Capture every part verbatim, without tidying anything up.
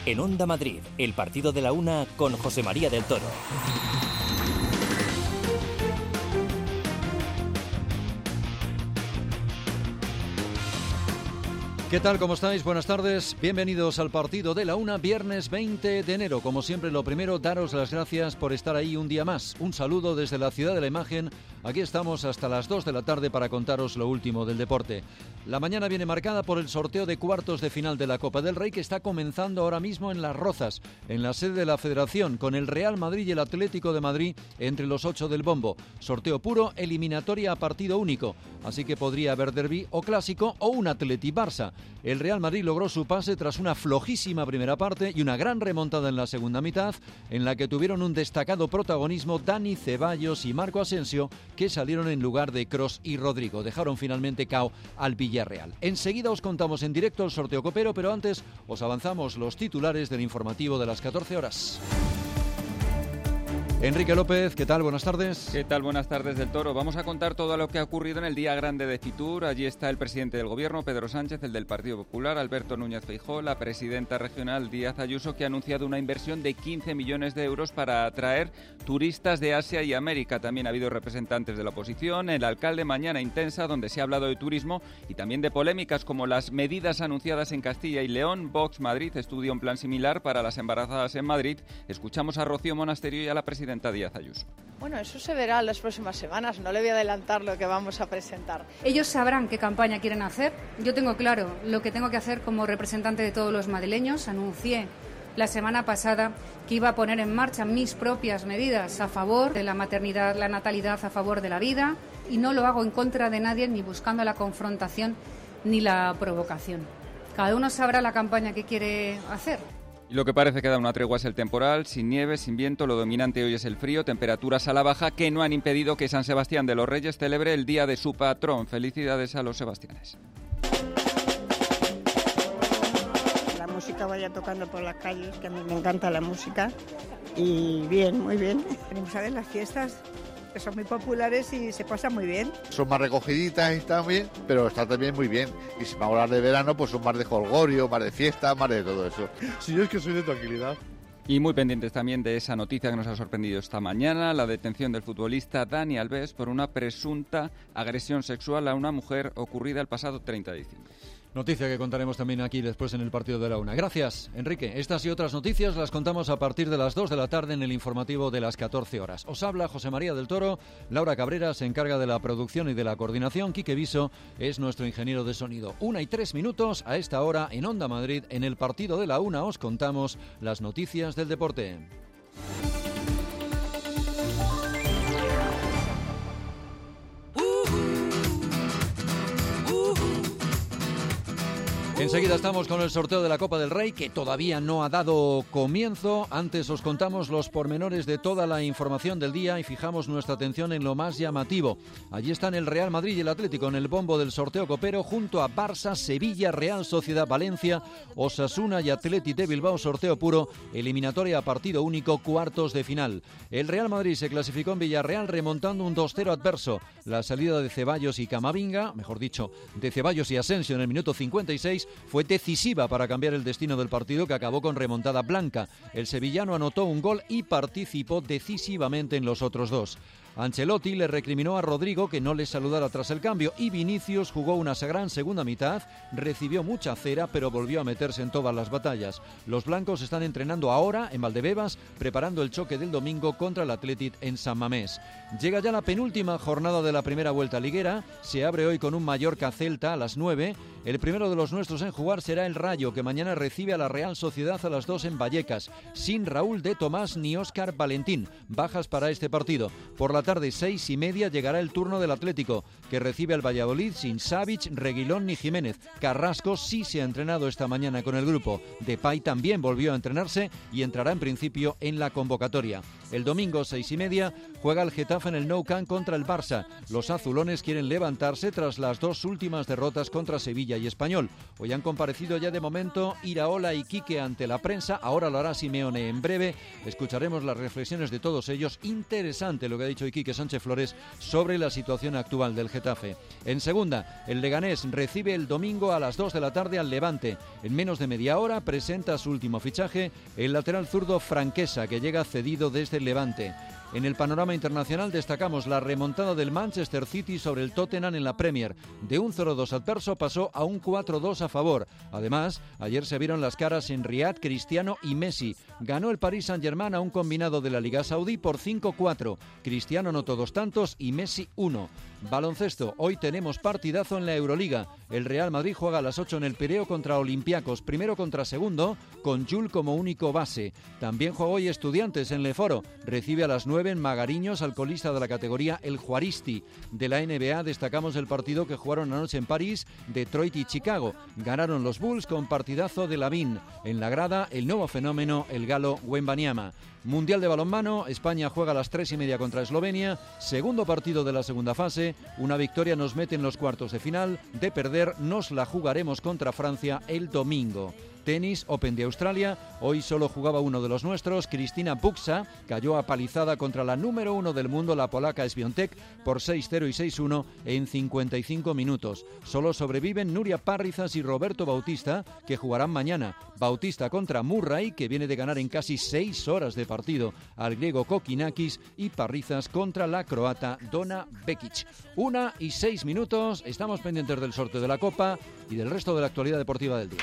En Onda Madrid, el partido de la una con José María del Toro. ¿Qué tal? ¿Cómo estáis? Buenas tardes. Bienvenidos al partido de la una, viernes veinte de enero. Como siempre, lo primero, daros las gracias por estar ahí un día más. Un saludo desde la Ciudad de la Imagen. Aquí estamos hasta las dos de la tarde para contaros lo último del deporte. La mañana viene marcada por el sorteo de cuartos de final de la Copa del Rey, que está comenzando ahora mismo en Las Rozas, en la sede de la Federación, con el Real Madrid y el Atlético de Madrid entre los ocho del bombo. Sorteo puro, eliminatoria a partido único. Así que podría haber derbi o clásico o un Atleti-Barça. El Real Madrid logró su pase tras una flojísima primera parte y una gran remontada en la segunda mitad, en la que tuvieron un destacado protagonismo Dani Ceballos y Marco Asensio, que salieron en lugar de Kroos y Rodrigo. Dejaron finalmente cao al Villarreal. Enseguida os contamos en directo el sorteo copero, pero antes os avanzamos los titulares del informativo de las catorce horas. Enrique López, ¿qué tal? Buenas tardes. ¿Qué tal? Buenas tardes del Toro. Vamos a contar todo lo que ha ocurrido en el día grande de Fitur. Allí está el presidente del Gobierno, Pedro Sánchez, el del Partido Popular, Alberto Núñez Feijóo, la presidenta regional Díaz Ayuso, que ha anunciado una inversión de quince millones de euros para atraer turistas de Asia y América. También ha habido representantes de la oposición, el alcalde Mañana Intensa, donde se ha hablado de turismo y también de polémicas como las medidas anunciadas en Castilla y León. Vox Madrid estudia un plan similar para las embarazadas en Madrid. Escuchamos a Rocío Monasterio y a la presidenta Díaz Ayuso. Bueno, eso se verá en las próximas semanas, no le voy a adelantar lo que vamos a presentar. Ellos sabrán qué campaña quieren hacer. Yo tengo claro lo que tengo que hacer como representante de todos los madrileños. Anuncié la semana pasada que iba a poner en marcha mis propias medidas a favor de la maternidad, la natalidad, a favor de la vida, y no lo hago en contra de nadie, ni buscando la confrontación ni la provocación. Cada uno sabrá la campaña que quiere hacer. Y lo que parece que da una tregua es el temporal, sin nieve, sin viento. Lo dominante hoy es el frío, temperaturas a la baja que no han impedido que San Sebastián de los Reyes celebre el día de su patrón. Felicidades a los sebastianes. La música vaya tocando por las calles, que a mí me encanta la música. Y bien, muy bien. Venimos a ver las fiestas, que son muy populares y se pasa muy bien. Son más recogiditas y están bien, pero está también muy bien. Y si vamos a hablar de verano, pues son más de jolgorio, más de fiesta, más de todo eso. Si yo es que soy de tranquilidad. Y muy pendientes también de esa noticia que nos ha sorprendido esta mañana, la detención del futbolista Dani Alves por una presunta agresión sexual a una mujer ocurrida el pasado treinta de diciembre. Noticia que contaremos también aquí después en el partido de la una. Gracias, Enrique. Estas y otras noticias las contamos a partir de las dos de la tarde en el informativo de las catorce horas. Os habla José María del Toro, Laura Cabrera se encarga de la producción y de la coordinación, Quique Viso es nuestro ingeniero de sonido. Una y tres minutos a esta hora en Onda Madrid, en el partido de la una os contamos las noticias del deporte. Enseguida estamos con el sorteo de la Copa del Rey, que todavía no ha dado comienzo. Antes os contamos los pormenores de toda la información del día y fijamos nuestra atención en lo más llamativo. Allí están el Real Madrid y el Atlético en el bombo del sorteo copero, junto a Barça, Sevilla, Real Sociedad, Valencia, Osasuna y Atleti de Bilbao, sorteo puro, eliminatoria a partido único, cuartos de final. El Real Madrid se clasificó en Villarreal remontando un dos cero adverso. La salida de Ceballos y Camavinga, mejor dicho, de Ceballos y Asensio en el minuto cincuenta y seis, fue decisiva para cambiar el destino del partido, que acabó con remontada blanca. El sevillano anotó un gol y participó decisivamente en los otros dos. Ancelotti le recriminó a Rodrigo que no le saludara tras el cambio y Vinicius jugó una gran segunda mitad, recibió mucha cera pero volvió a meterse en todas las batallas. Los blancos están entrenando ahora en Valdebebas, preparando el choque del domingo contra el Athletic en San Mamés. Llega ya la penúltima jornada de la primera vuelta liguera, se abre hoy con un Mallorca-Celta a las nueve. El primero de los nuestros en jugar será el Rayo, que mañana recibe a la Real Sociedad a las dos en Vallecas, sin Raúl de Tomás ni Óscar Valentín, bajas para este partido. Por la tarde, seis y media, llegará el turno del Atlético, que recibe al Valladolid sin Savic, Reguilón ni Jiménez. Carrasco sí se ha entrenado esta mañana con el grupo. Depay también volvió a entrenarse y entrará en principio en la convocatoria. El domingo, seis y media, juega el Getafe en el Nou Camp contra el Barça. Los azulones quieren levantarse tras las dos últimas derrotas contra Sevilla Sevilla y Español. Hoy han comparecido ya de momento Iraola y Quique ante la prensa, ahora lo hará Simeone en breve. Escucharemos las reflexiones de todos ellos. Interesante lo que ha dicho Quique Sánchez Flores sobre la situación actual del Getafe. En segunda, el Leganés recibe el domingo a las dos de la tarde al Levante. En menos de media hora presenta su último fichaje, el lateral zurdo Franquesa, que llega cedido desde el Levante. En el panorama internacional destacamos la remontada del Manchester City sobre el Tottenham en la Premier. De un cero dos adverso pasó a un cuatro dos a favor. Además, ayer se vieron las caras en Riad, Cristiano y Messi. Ganó el Paris Saint-Germain a un combinado de la Liga Saudí por cinco cuatro. Cristiano anotó dos tantos y Messi uno. Baloncesto, hoy tenemos partidazo en la Euroliga. El Real Madrid juega a las ocho en el Pireo contra Olympiacos, primero contra segundo, con Jul como único base. También juega hoy Estudiantes en Leforo. Recibe a las nueve en Magariños al colista de la categoría, el Juaristi. De la N B A destacamos el partido que jugaron anoche en París, Detroit y Chicago. Ganaron los Bulls con partidazo de Lavín. En la grada, el nuevo fenómeno, el galo Wembanyama. Mundial de balonmano, España juega a las tres y media contra Eslovenia, segundo partido de la segunda fase, una victoria nos mete en los cuartos de final, de perder nos la jugaremos contra Francia el domingo. Tenis, Open de Australia, hoy solo jugaba uno de los nuestros, Cristina Buxa, cayó apalizada contra la número uno del mundo, la polaca Swiatek, por seis cero y seis uno en cincuenta y cinco minutos. Solo sobreviven Nuria Parrizas y Roberto Bautista, que jugarán mañana. Bautista contra Murray, que viene de ganar en casi seis horas de partido al griego Kokinakis, y Parrizas contra la croata Dona Bekic. Una y seis minutos, estamos pendientes del sorteo de la Copa y del resto de la actualidad deportiva del día.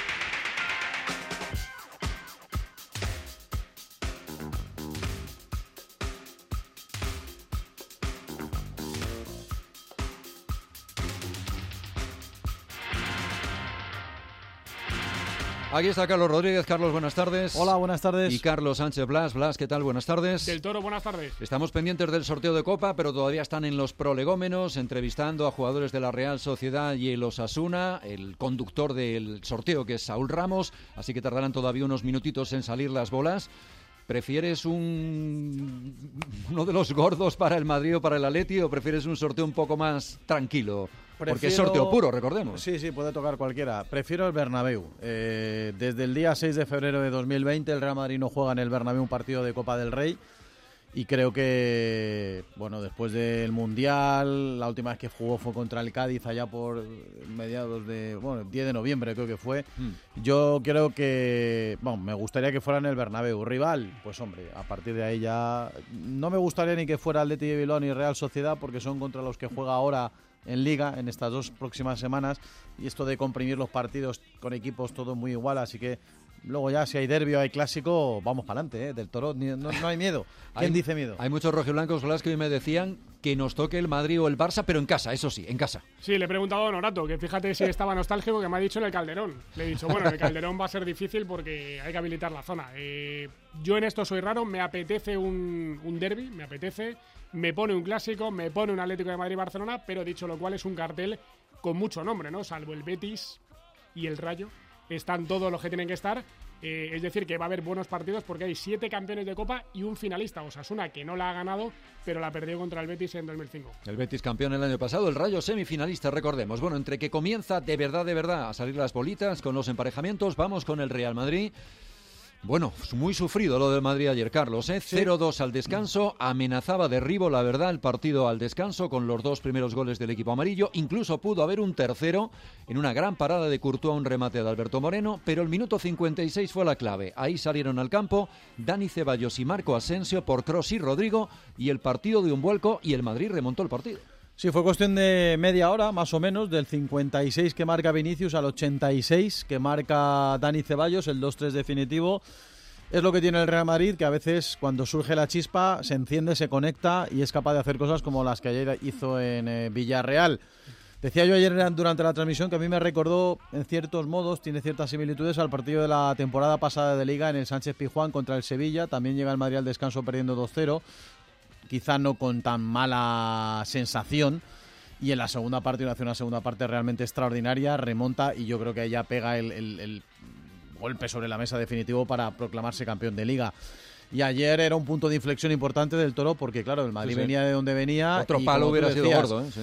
Aquí está Carlos Rodríguez. Carlos, buenas tardes. Hola, buenas tardes. Y Carlos Sánchez Blas. Blas, ¿qué tal? Buenas tardes. Del Toro, buenas tardes. Estamos pendientes del sorteo de Copa, pero todavía están en los prolegómenos, entrevistando a jugadores de la Real Sociedad y el Osasuna, el conductor del sorteo, que es Saúl Ramos, así que tardarán todavía unos minutitos en salir las bolas. ¿Prefieres un uno de los gordos para el Madrid o para el Atleti, o prefieres un sorteo un poco más tranquilo? Prefiero... Porque es sorteo puro, recordemos. Sí, sí, puede tocar cualquiera. Prefiero el Bernabéu. Eh, desde el día seis de febrero de dos mil veinte el Real Madrid no juega en el Bernabéu un partido de Copa del Rey. Y creo que, bueno, después del Mundial, la última vez que jugó fue contra el Cádiz, allá por mediados de, bueno, diez de noviembre creo que fue. Mm. Yo creo que, bueno, me gustaría que fuera en el Bernabéu. Rival, pues hombre, a partir de ahí ya... No me gustaría ni que fuera Athletic de Bilbao ni Real Sociedad, porque son contra los que juega ahora en Liga, en estas dos próximas semanas. Y esto de comprimir los partidos con equipos todo muy igual, así que... Luego ya, si hay derbi o hay clásico, vamos para adelante, ¿eh? Del Toro, no, no hay miedo. ¿Quién hay, dice miedo? Hay muchos rojiblancos, Blas, que hoy me decían que nos toque el Madrid o el Barça, pero en casa, eso sí, en casa. Sí, le he preguntado a Honorato, que fíjate si estaba nostálgico, que me ha dicho en el Calderón. Le he dicho, bueno, en el Calderón va a ser difícil porque hay que habilitar la zona. Eh, yo en esto soy raro, me apetece un, un derbi, me apetece, me pone un clásico, me pone un Atlético de Madrid-Barcelona, pero dicho lo cual es un cartel con mucho nombre, ¿no? Salvo el Betis y el Rayo, están todos los que tienen que estar. Eh, es decir, que va a haber buenos partidos porque hay siete campeones de Copa y un finalista, Osasuna, que no la ha ganado, pero la perdió contra el Betis en dos mil cinco. El Betis campeón el año pasado, el Rayo semifinalista, recordemos. Bueno, entre que comienza de verdad, de verdad a salir las bolitas con los emparejamientos, vamos con el Real Madrid. Bueno, muy sufrido lo del Madrid ayer, Carlos, ¿eh? cero dos al descanso, amenazaba derribo, la verdad, el partido al descanso con los dos primeros goles del equipo amarillo, incluso pudo haber un tercero en una gran parada de Courtois, un remate de Alberto Moreno, pero el minuto cincuenta y seis fue la clave. Ahí salieron al campo Dani Ceballos y Marco Asensio por Kroos y Rodrigo, y el partido dio un vuelco y el Madrid remontó el partido. Sí, fue cuestión de media hora, más o menos, del cincuenta y seis que marca Vinicius al ochenta y seis que marca Dani Ceballos, el dos tres definitivo. Es lo que tiene el Real Madrid, que a veces cuando surge la chispa se enciende, se conecta y es capaz de hacer cosas como las que ayer hizo en eh, Villarreal. Decía yo ayer durante la transmisión que a mí me recordó, en ciertos modos, tiene ciertas similitudes al partido de la temporada pasada de Liga en el Sánchez Pizjuán contra el Sevilla. También llega el Madrid al descanso perdiendo dos cero. Quizá no con tan mala sensación, y en la segunda parte, hace una segunda parte realmente extraordinaria, remonta y yo creo que ella pega el, el, el golpe sobre la mesa definitivo para proclamarse campeón de Liga. Y ayer era un punto de inflexión importante del Toro porque, claro, el Madrid sí, sí. venía de donde venía. Otro y palo hubiera decías, sido gordo, ¿eh? Sí.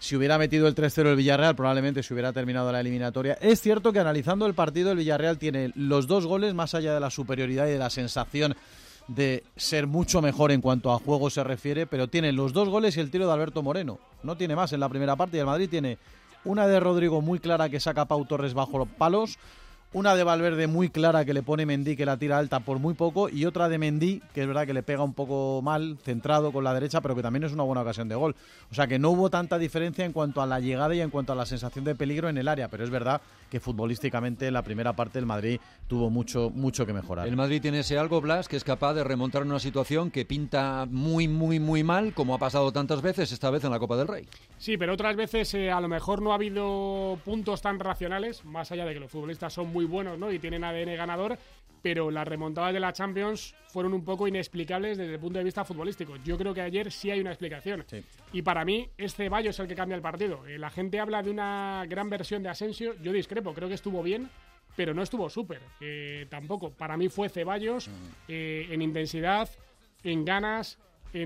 Si hubiera metido el tres cero el Villarreal, probablemente se hubiera terminado la eliminatoria. Es cierto que analizando el partido, el Villarreal tiene los dos goles, más allá de la superioridad y de la sensación de ser mucho mejor en cuanto a juego se refiere, pero tiene los dos goles y el tiro de Alberto Moreno. No tiene más en la primera parte, y el Madrid tiene una de Rodrigo muy clara que saca Pau Torres bajo los palos, una de Valverde muy clara que le pone Mendy, que la tira alta por muy poco, y otra de Mendy, que es verdad que le pega un poco mal, centrado con la derecha, pero que también es una buena ocasión de gol. O sea que no hubo tanta diferencia en cuanto a la llegada y en cuanto a la sensación de peligro en el área, pero es verdad que futbolísticamente en la primera parte el Madrid tuvo mucho, mucho que mejorar. El Madrid tiene ese algo, Blas, que es capaz de remontar una situación que pinta muy, muy, muy mal, como ha pasado tantas veces, esta vez en la Copa del Rey. Sí, pero otras veces eh, a lo mejor no ha habido puntos tan racionales, más allá de que los futbolistas son muy buenos, ¿no?, y tienen A D N ganador, pero las remontadas de la Champions fueron un poco inexplicables desde el punto de vista futbolístico. Yo creo que ayer sí hay una explicación. Sí. Y para mí, es Ceballos el que cambia el partido. Eh, la gente habla de una gran versión de Asensio. Yo discrepo, creo que estuvo bien, pero no estuvo súper. Eh, tampoco. Para mí fue Ceballos eh, en intensidad, en ganas,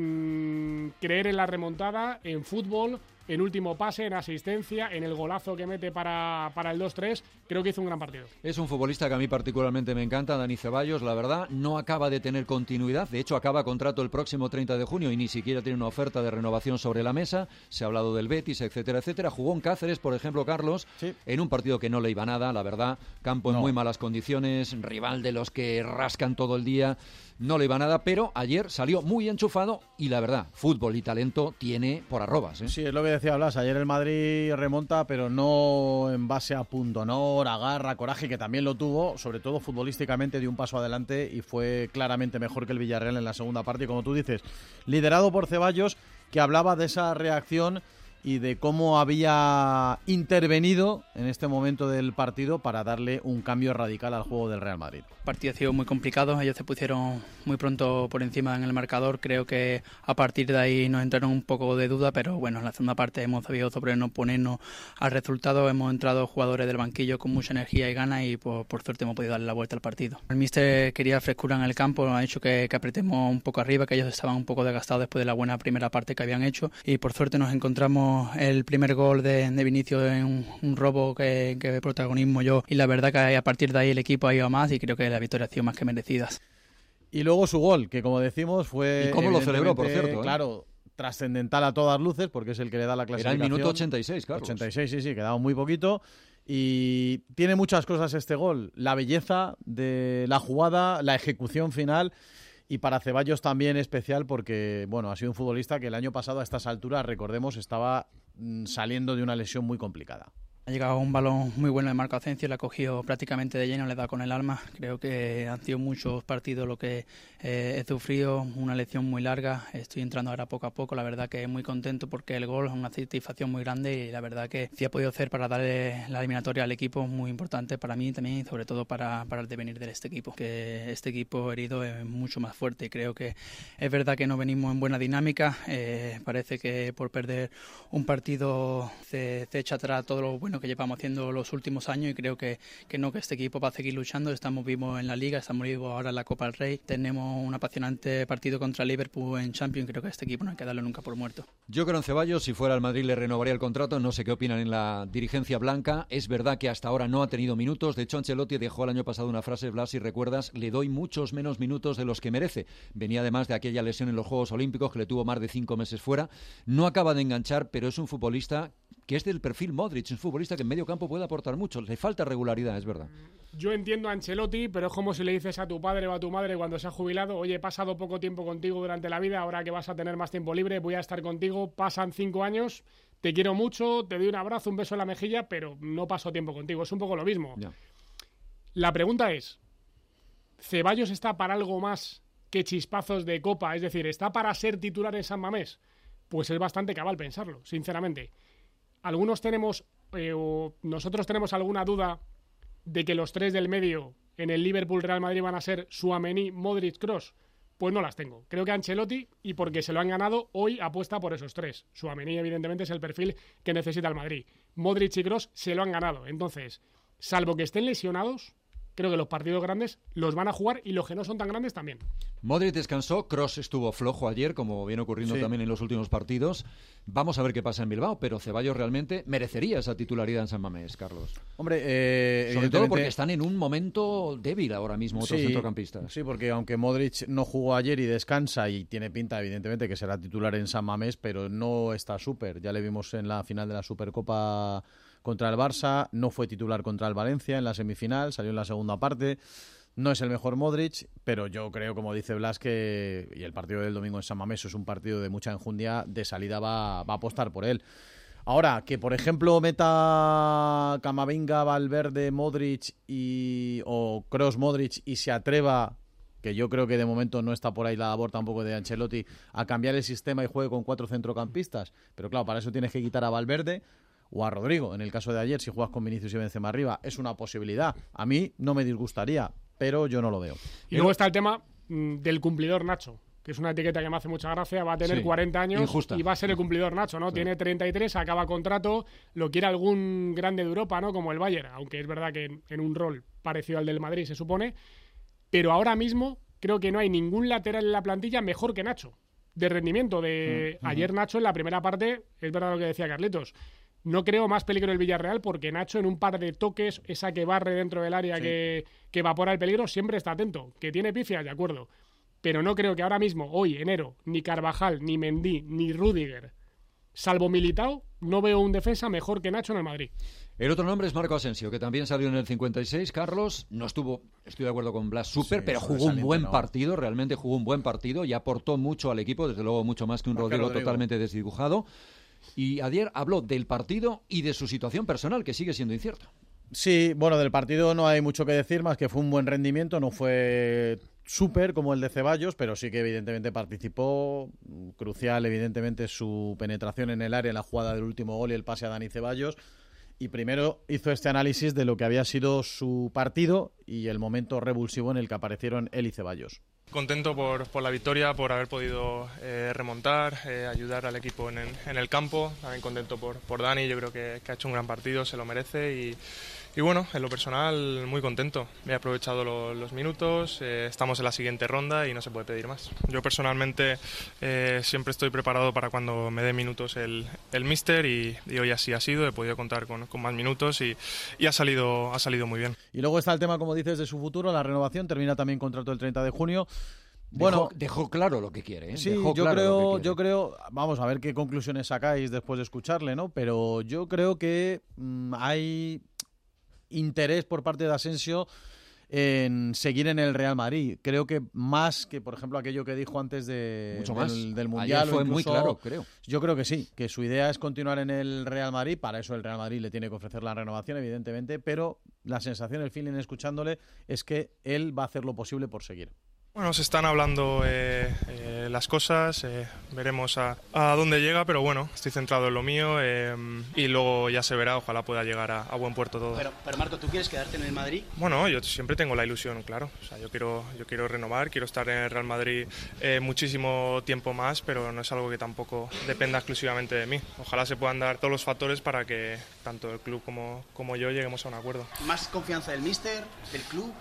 en creer en la remontada, en fútbol, en último pase, en asistencia, en el golazo que mete para, para el dos tres. Creo que hizo un gran partido. Es un futbolista que a mí particularmente me encanta, Dani Ceballos, la verdad. No acaba de tener continuidad. De hecho, acaba contrato el próximo treinta de junio y ni siquiera tiene una oferta de renovación sobre la mesa. Se ha hablado del Betis, etcétera, etcétera. Jugó en Cáceres, por ejemplo, Carlos, sí, en un partido que no le iba nada, la verdad. Campo en no. muy malas condiciones, rival de los que rascan todo el día. No le iba nada, pero ayer salió muy enchufado y la verdad, fútbol y talento tiene por arrobas, ¿eh? Sí, es lo que decía Blas. Ayer el Madrid remonta, pero no en base a punto honor, a garra, coraje, que también lo tuvo, sobre todo futbolísticamente dio un paso adelante y fue claramente mejor que el Villarreal en la segunda parte. Y como tú dices, liderado por Ceballos, que hablaba de esa reacción y de cómo había intervenido en este momento del partido para darle un cambio radical al juego del Real Madrid. El partido ha sido muy complicado, ellos se pusieron muy pronto por encima en el marcador, creo que a partir de ahí nos entraron un poco de duda, pero bueno, en la segunda parte hemos sabido sobreponernos ponernos al resultado, hemos entrado jugadores del banquillo con mucha energía y ganas y por, por suerte hemos podido darle la vuelta al partido. El míster quería frescura en el campo, ha hecho que, que apretemos un poco arriba, que ellos estaban un poco desgastados después de la buena primera parte que habían hecho y por suerte nos encontramos el primer gol de, de Vinicius en un, un robo que, que protagonismo yo y la verdad que a partir de ahí el equipo ha ido más y creo que la victoria ha sido más que merecida. Y luego su gol, que como decimos fue... ¿Y cómo lo celebró, por cierto? ¿eh? Claro, trascendental a todas luces porque es el que le da la clasificación. Era el minuto ochenta y seis, Carlos. ochenta y seis, sí, sí, quedaba muy poquito. Y tiene muchas cosas este gol. La belleza de la jugada, la ejecución final. Y para Ceballos también especial porque, bueno, ha sido un futbolista que el año pasado a estas alturas, recordemos, estaba mm, saliendo de una lesión muy complicada. Ha llegado un balón muy bueno de Marco Asensio, le ha cogido prácticamente de lleno, le da con el alma. Creo que han sido muchos partidos lo que eh, he sufrido, una lección muy larga. Estoy entrando ahora poco a poco, la verdad que muy contento porque el gol es una satisfacción muy grande y la verdad que sí ha podido hacer para darle la eliminatoria al equipo muy importante para mí también y sobre todo para, para el devenir de este equipo. Que este equipo herido es mucho más fuerte y creo que es verdad que no venimos en buena dinámica. Eh, parece que por perder un partido se, se echa atrás todo lo bueno que llevamos haciendo los últimos años y creo que, que no, que este equipo va a seguir luchando. Estamos vivos en la Liga, estamos vivos ahora en la Copa del Rey, tenemos un apasionante partido contra Liverpool en Champions, creo que a este equipo no hay que darlo nunca por muerto. Yo creo en Ceballos, si fuera al Madrid le renovaría el contrato, no sé qué opinan en la dirigencia blanca, es verdad que hasta ahora no ha tenido minutos, de hecho Ancelotti dejó el año pasado una frase, Blas, si recuerdas, le doy muchos menos minutos de los que merece, venía además de aquella lesión en los Juegos Olímpicos que le tuvo más de cinco meses fuera, no acaba de enganchar, pero es un futbolista que es del perfil Modric, es un futbolista que en medio campo puede aportar mucho, le falta regularidad, es verdad. Yo entiendo a Ancelotti, pero es como si le dices a tu padre o a tu madre cuando se ha jubilado, oye, he pasado poco tiempo contigo durante la vida, ahora que vas a tener más tiempo libre, voy a estar contigo, pasan cinco años, te quiero mucho, te doy un abrazo, un beso en la mejilla, pero no paso tiempo contigo, es un poco lo mismo. Ya. La pregunta es, ¿Ceballos está para algo más que chispazos de Copa? Es decir, ¿está para ser titular en San Mamés? Pues es bastante cabal pensarlo, sinceramente. Algunos tenemos, eh, o nosotros tenemos alguna duda de que los tres del medio en el Liverpool Real Madrid van a ser Tchouaméni, Modric, Kroos. Pues no las tengo. Creo que Ancelotti, y porque se lo han ganado, hoy apuesta por esos tres. Tchouaméni evidentemente es el perfil que necesita el Madrid. Modric y Kroos se lo han ganado. Entonces, salvo que estén lesionados, creo que los partidos grandes los van a jugar y los que no son tan grandes también. Modric descansó, Kroos estuvo flojo ayer, como viene ocurriendo sí. también en los últimos partidos. Vamos a ver qué pasa en Bilbao, pero Ceballos realmente merecería esa titularidad en San Mamés, Carlos. Hombre, eh, sobre todo porque están en un momento débil ahora mismo otros sí, centrocampistas. Sí, porque aunque Modric no jugó ayer y descansa y tiene pinta, evidentemente, que será titular en San Mamés, pero no está súper. Ya le vimos en la final de la Supercopa contra el Barça, no fue titular contra el Valencia en la semifinal, salió en la segunda parte. No es el mejor Modric, pero yo creo, como dice Blas, que y el partido del domingo en San Mamés es un partido de mucha enjundia, de salida va, va a apostar por él. Ahora, que por ejemplo meta Camavinga, Valverde, Modric y o Kroos, Modric y se atreva, que yo creo que de momento no está por ahí la labor tampoco de Ancelotti, a cambiar el sistema y juegue con cuatro centrocampistas. Pero claro, para eso tienes que quitar a Valverde o a Rodrigo. En el caso de ayer, si juegas con Vinicius y Benzema arriba, es una posibilidad. A mí no me disgustaría, pero yo no lo veo. Y luego está el tema mmm, del cumplidor Nacho, que es una etiqueta que me hace mucha gracia. Va a tener sí, cuarenta años injusta. Y va a ser el cumplidor Nacho, ¿no? Sí. Tiene treinta y tres, acaba contrato, lo quiere algún grande de Europa, ¿no? Como el Bayern, aunque es verdad que en, en un rol parecido al del Madrid, se supone. Pero ahora mismo creo que no hay ningún lateral en la plantilla mejor que Nacho, de rendimiento. De uh-huh. Ayer Nacho en la primera parte, es verdad lo que decía Carlitos, no creo más peligro el Villarreal porque Nacho en un par de toques, esa que barre dentro del área sí. que, que evapora el peligro, siempre está atento. Que tiene pifias, de acuerdo. Pero no creo que ahora mismo, hoy, enero, ni Carvajal, ni Mendy, ni Rüdiger, salvo Militao, no veo un defensa mejor que Nacho en el Madrid. El otro nombre es Marco Asensio, que también salió en el cincuenta y seis. Carlos, no estuvo, estoy de acuerdo con Blas, súper, sí, pero jugó un buen no. partido, realmente jugó un buen partido y aportó mucho al equipo, desde luego mucho más que un Rodrigo, Rodrigo totalmente desdibujado. Y ayer habló del partido y de su situación personal, que sigue siendo incierta. Sí, bueno, del partido no hay mucho que decir, más que fue un buen rendimiento, no fue súper como el de Ceballos, pero sí que evidentemente participó, crucial evidentemente su penetración en el área en la jugada del último gol y el pase a Dani Ceballos, y primero hizo este análisis de lo que había sido su partido y el momento revulsivo en el que aparecieron él y Ceballos. Contento por, por la victoria, por haber podido eh, remontar, eh, ayudar al equipo en el, en el campo. También contento por, por Dani, yo creo que, que ha hecho un gran partido, se lo merece y, y bueno, en lo personal muy contento. He aprovechado lo, los minutos, eh, estamos en la siguiente ronda y no se puede pedir más. Yo personalmente eh, siempre estoy preparado para cuando me dé minutos el, el míster y, y hoy así ha sido, he podido contar con, con más minutos y, y ha salido, ha salido muy bien. Y luego está el tema, como dices, de su futuro, la renovación, termina también contrato el treinta de junio. Bueno, dejó, dejó claro lo que quiere, ¿eh? Sí, dejó yo claro creo, que yo creo, vamos a ver qué conclusiones sacáis después de escucharle, ¿no? Pero yo creo que mmm, hay interés por parte de Asensio en seguir en el Real Madrid. Creo que más que, por ejemplo, aquello que dijo antes de, Mucho del, más. del Mundial. Ayer fue incluso, muy claro, creo. Yo creo que sí, que su idea es continuar en el Real Madrid. Para eso el Real Madrid le tiene que ofrecer la renovación, evidentemente, pero la sensación, el feeling escuchándole es que él va a hacer lo posible por seguir. Bueno, se están hablando eh, eh, las cosas, eh, veremos a, a dónde llega, pero bueno, estoy centrado en lo mío eh, y luego ya se verá, ojalá pueda llegar a, a buen puerto todo. Pero, pero Marco, ¿tú quieres quedarte en el Madrid? Bueno, yo siempre tengo la ilusión, claro, o sea, yo quiero, yo quiero renovar, quiero estar en el Real Madrid eh, muchísimo tiempo más, pero no es algo que tampoco dependa exclusivamente de mí. Ojalá se puedan dar todos los factores para que tanto el club como, como yo lleguemos a un acuerdo. ¿Más confianza del míster, del club?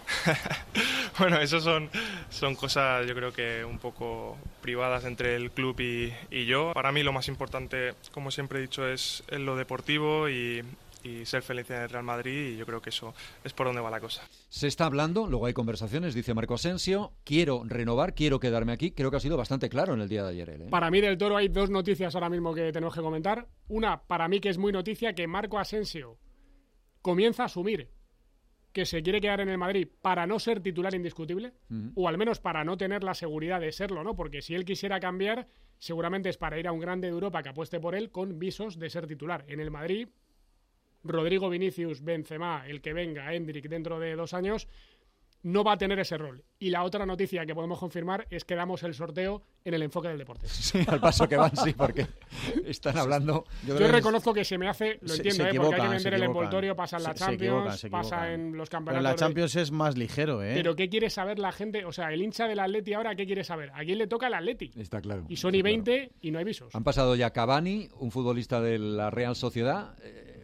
Bueno, eso son... Son cosas, yo creo que un poco privadas entre el club y, y yo. Para mí lo más importante, como siempre he dicho, es, es lo deportivo y, y ser feliz en el Real Madrid, y yo creo que eso es por donde va la cosa. Se está hablando, luego hay conversaciones, dice Marco Asensio, quiero renovar, quiero quedarme aquí. Creo que ha sido bastante claro en el día de ayer. ¿eh? Para mí del Toro hay dos noticias ahora mismo que tenemos que comentar. Una, para mí que es muy noticia, que Marco Asensio comienza a asumir que se quiere quedar en el Madrid para no ser titular indiscutible, uh-huh. o al menos para no tener la seguridad de serlo, ¿no? Porque si él quisiera cambiar, seguramente es para ir a un grande de Europa que apueste por él con visos de ser titular. En el Madrid, Rodrigo, Vinicius, Benzema, el que venga, Endrick, dentro de dos años, no va a tener ese rol. Y la otra noticia que podemos confirmar es que damos el sorteo en el enfoque del deporte. Sí, al paso que van, sí, porque están hablando... Yo, Yo reconozco que se me hace, lo se, entiendo, se ¿eh? porque hay que vender el envoltorio, pasa en la se, Champions, se pasa en los campeonatos... Pero la Champions de... es más ligero, ¿eh? Pero ¿qué quiere saber la gente? O sea, el hincha del Atleti ahora, ¿qué quiere saber? ¿A quién le toca el Atleti? Está claro. Y son y veinte claro. y no hay visos. Han pasado ya Cavani, un futbolista de la Real Sociedad... Eh,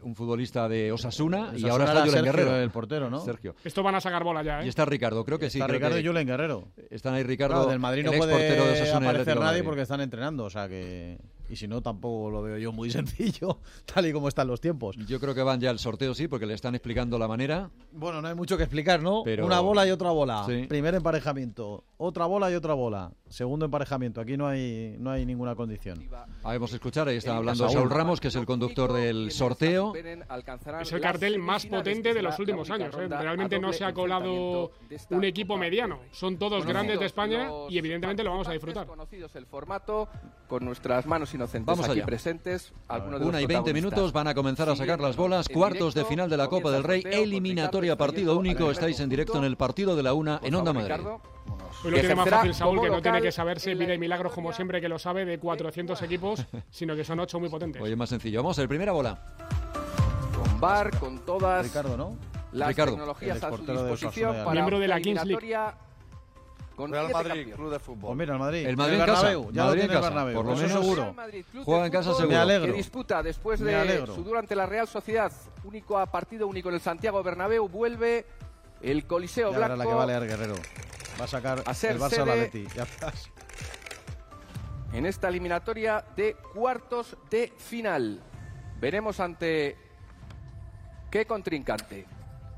un futbolista de Osasuna, Osasuna y ahora está Julen Sergio, Guerrero. el portero, ¿no? Sergio. Esto van a sacar bola ya, ¿eh? Y está Ricardo, creo que sí. Está creo Ricardo que y Julen Guerrero. Están ahí Ricardo, Claro, del Madrid no el puede exportero de Osasuna y aparecer Atlético de nadie Madrid. porque están entrenando, o sea que... Y si no, tampoco lo veo yo muy sencillo, tal y como están los tiempos. Yo creo que van ya al sorteo, sí, porque le están explicando la manera. Bueno, no hay mucho que explicar, ¿no? Pero... Una bola y otra bola. Sí. Primer emparejamiento. Otra bola y otra bola. Segundo emparejamiento. Aquí no hay, no hay ninguna condición. Vamos a escuchar, ahí está hablando Saúl. Saúl Ramos, que es el conductor del sorteo. Es el cartel más potente de los últimos años, ¿eh? Realmente no se ha colado un equipo mediano. Son todos grandes de España y evidentemente lo vamos a disfrutar. Conocidos el formato, con nuestras manos inocentes Vamos aquí allá. presentes. Algunos de Una los y veinte protagonistas. minutos van a comenzar a sacar las bolas. En Cuartos de directo, final de la Copa del Rey. comienza el sorteo Eliminatoria con partido Ricardo único. Fallero, Estáis en al directo en el partido de la una en Onda Madrid. Hoy lo tiene más fácil Saúl, que no tiene que saberse vida y milagros como siempre que lo sabe de cuatrocientos equipos, sino que son ocho muy potentes. Oye, más sencillo. Vamos a ver, primera bola. Con V A R, con todas Ricardo, ¿no? las Ricardo, tecnologías el a su exportero de disposición Osasuna, para miembro de la una Kings League. eliminatoria con Real siete Madrid, campeones. club de fútbol. Pues mira, el Madrid. El Madrid En en casa. Bernabéu, ya Madrid lo en tiene el casa. Bernabéu, Por lo eso menos seguro. Real Madrid, club de juega en casa fútbol, seguro. Me alegro. Que disputa después Me de alegro. su durante la Real Sociedad, único a partido único en el Santiago Bernabéu, vuelve el Coliseo Ya verá Blanco. la que va a leer Guerrero. Va a sacar A ser el Barça al sede- Atleti. Ya verás. En esta eliminatoria de cuartos de final. Veremos ante qué contrincante.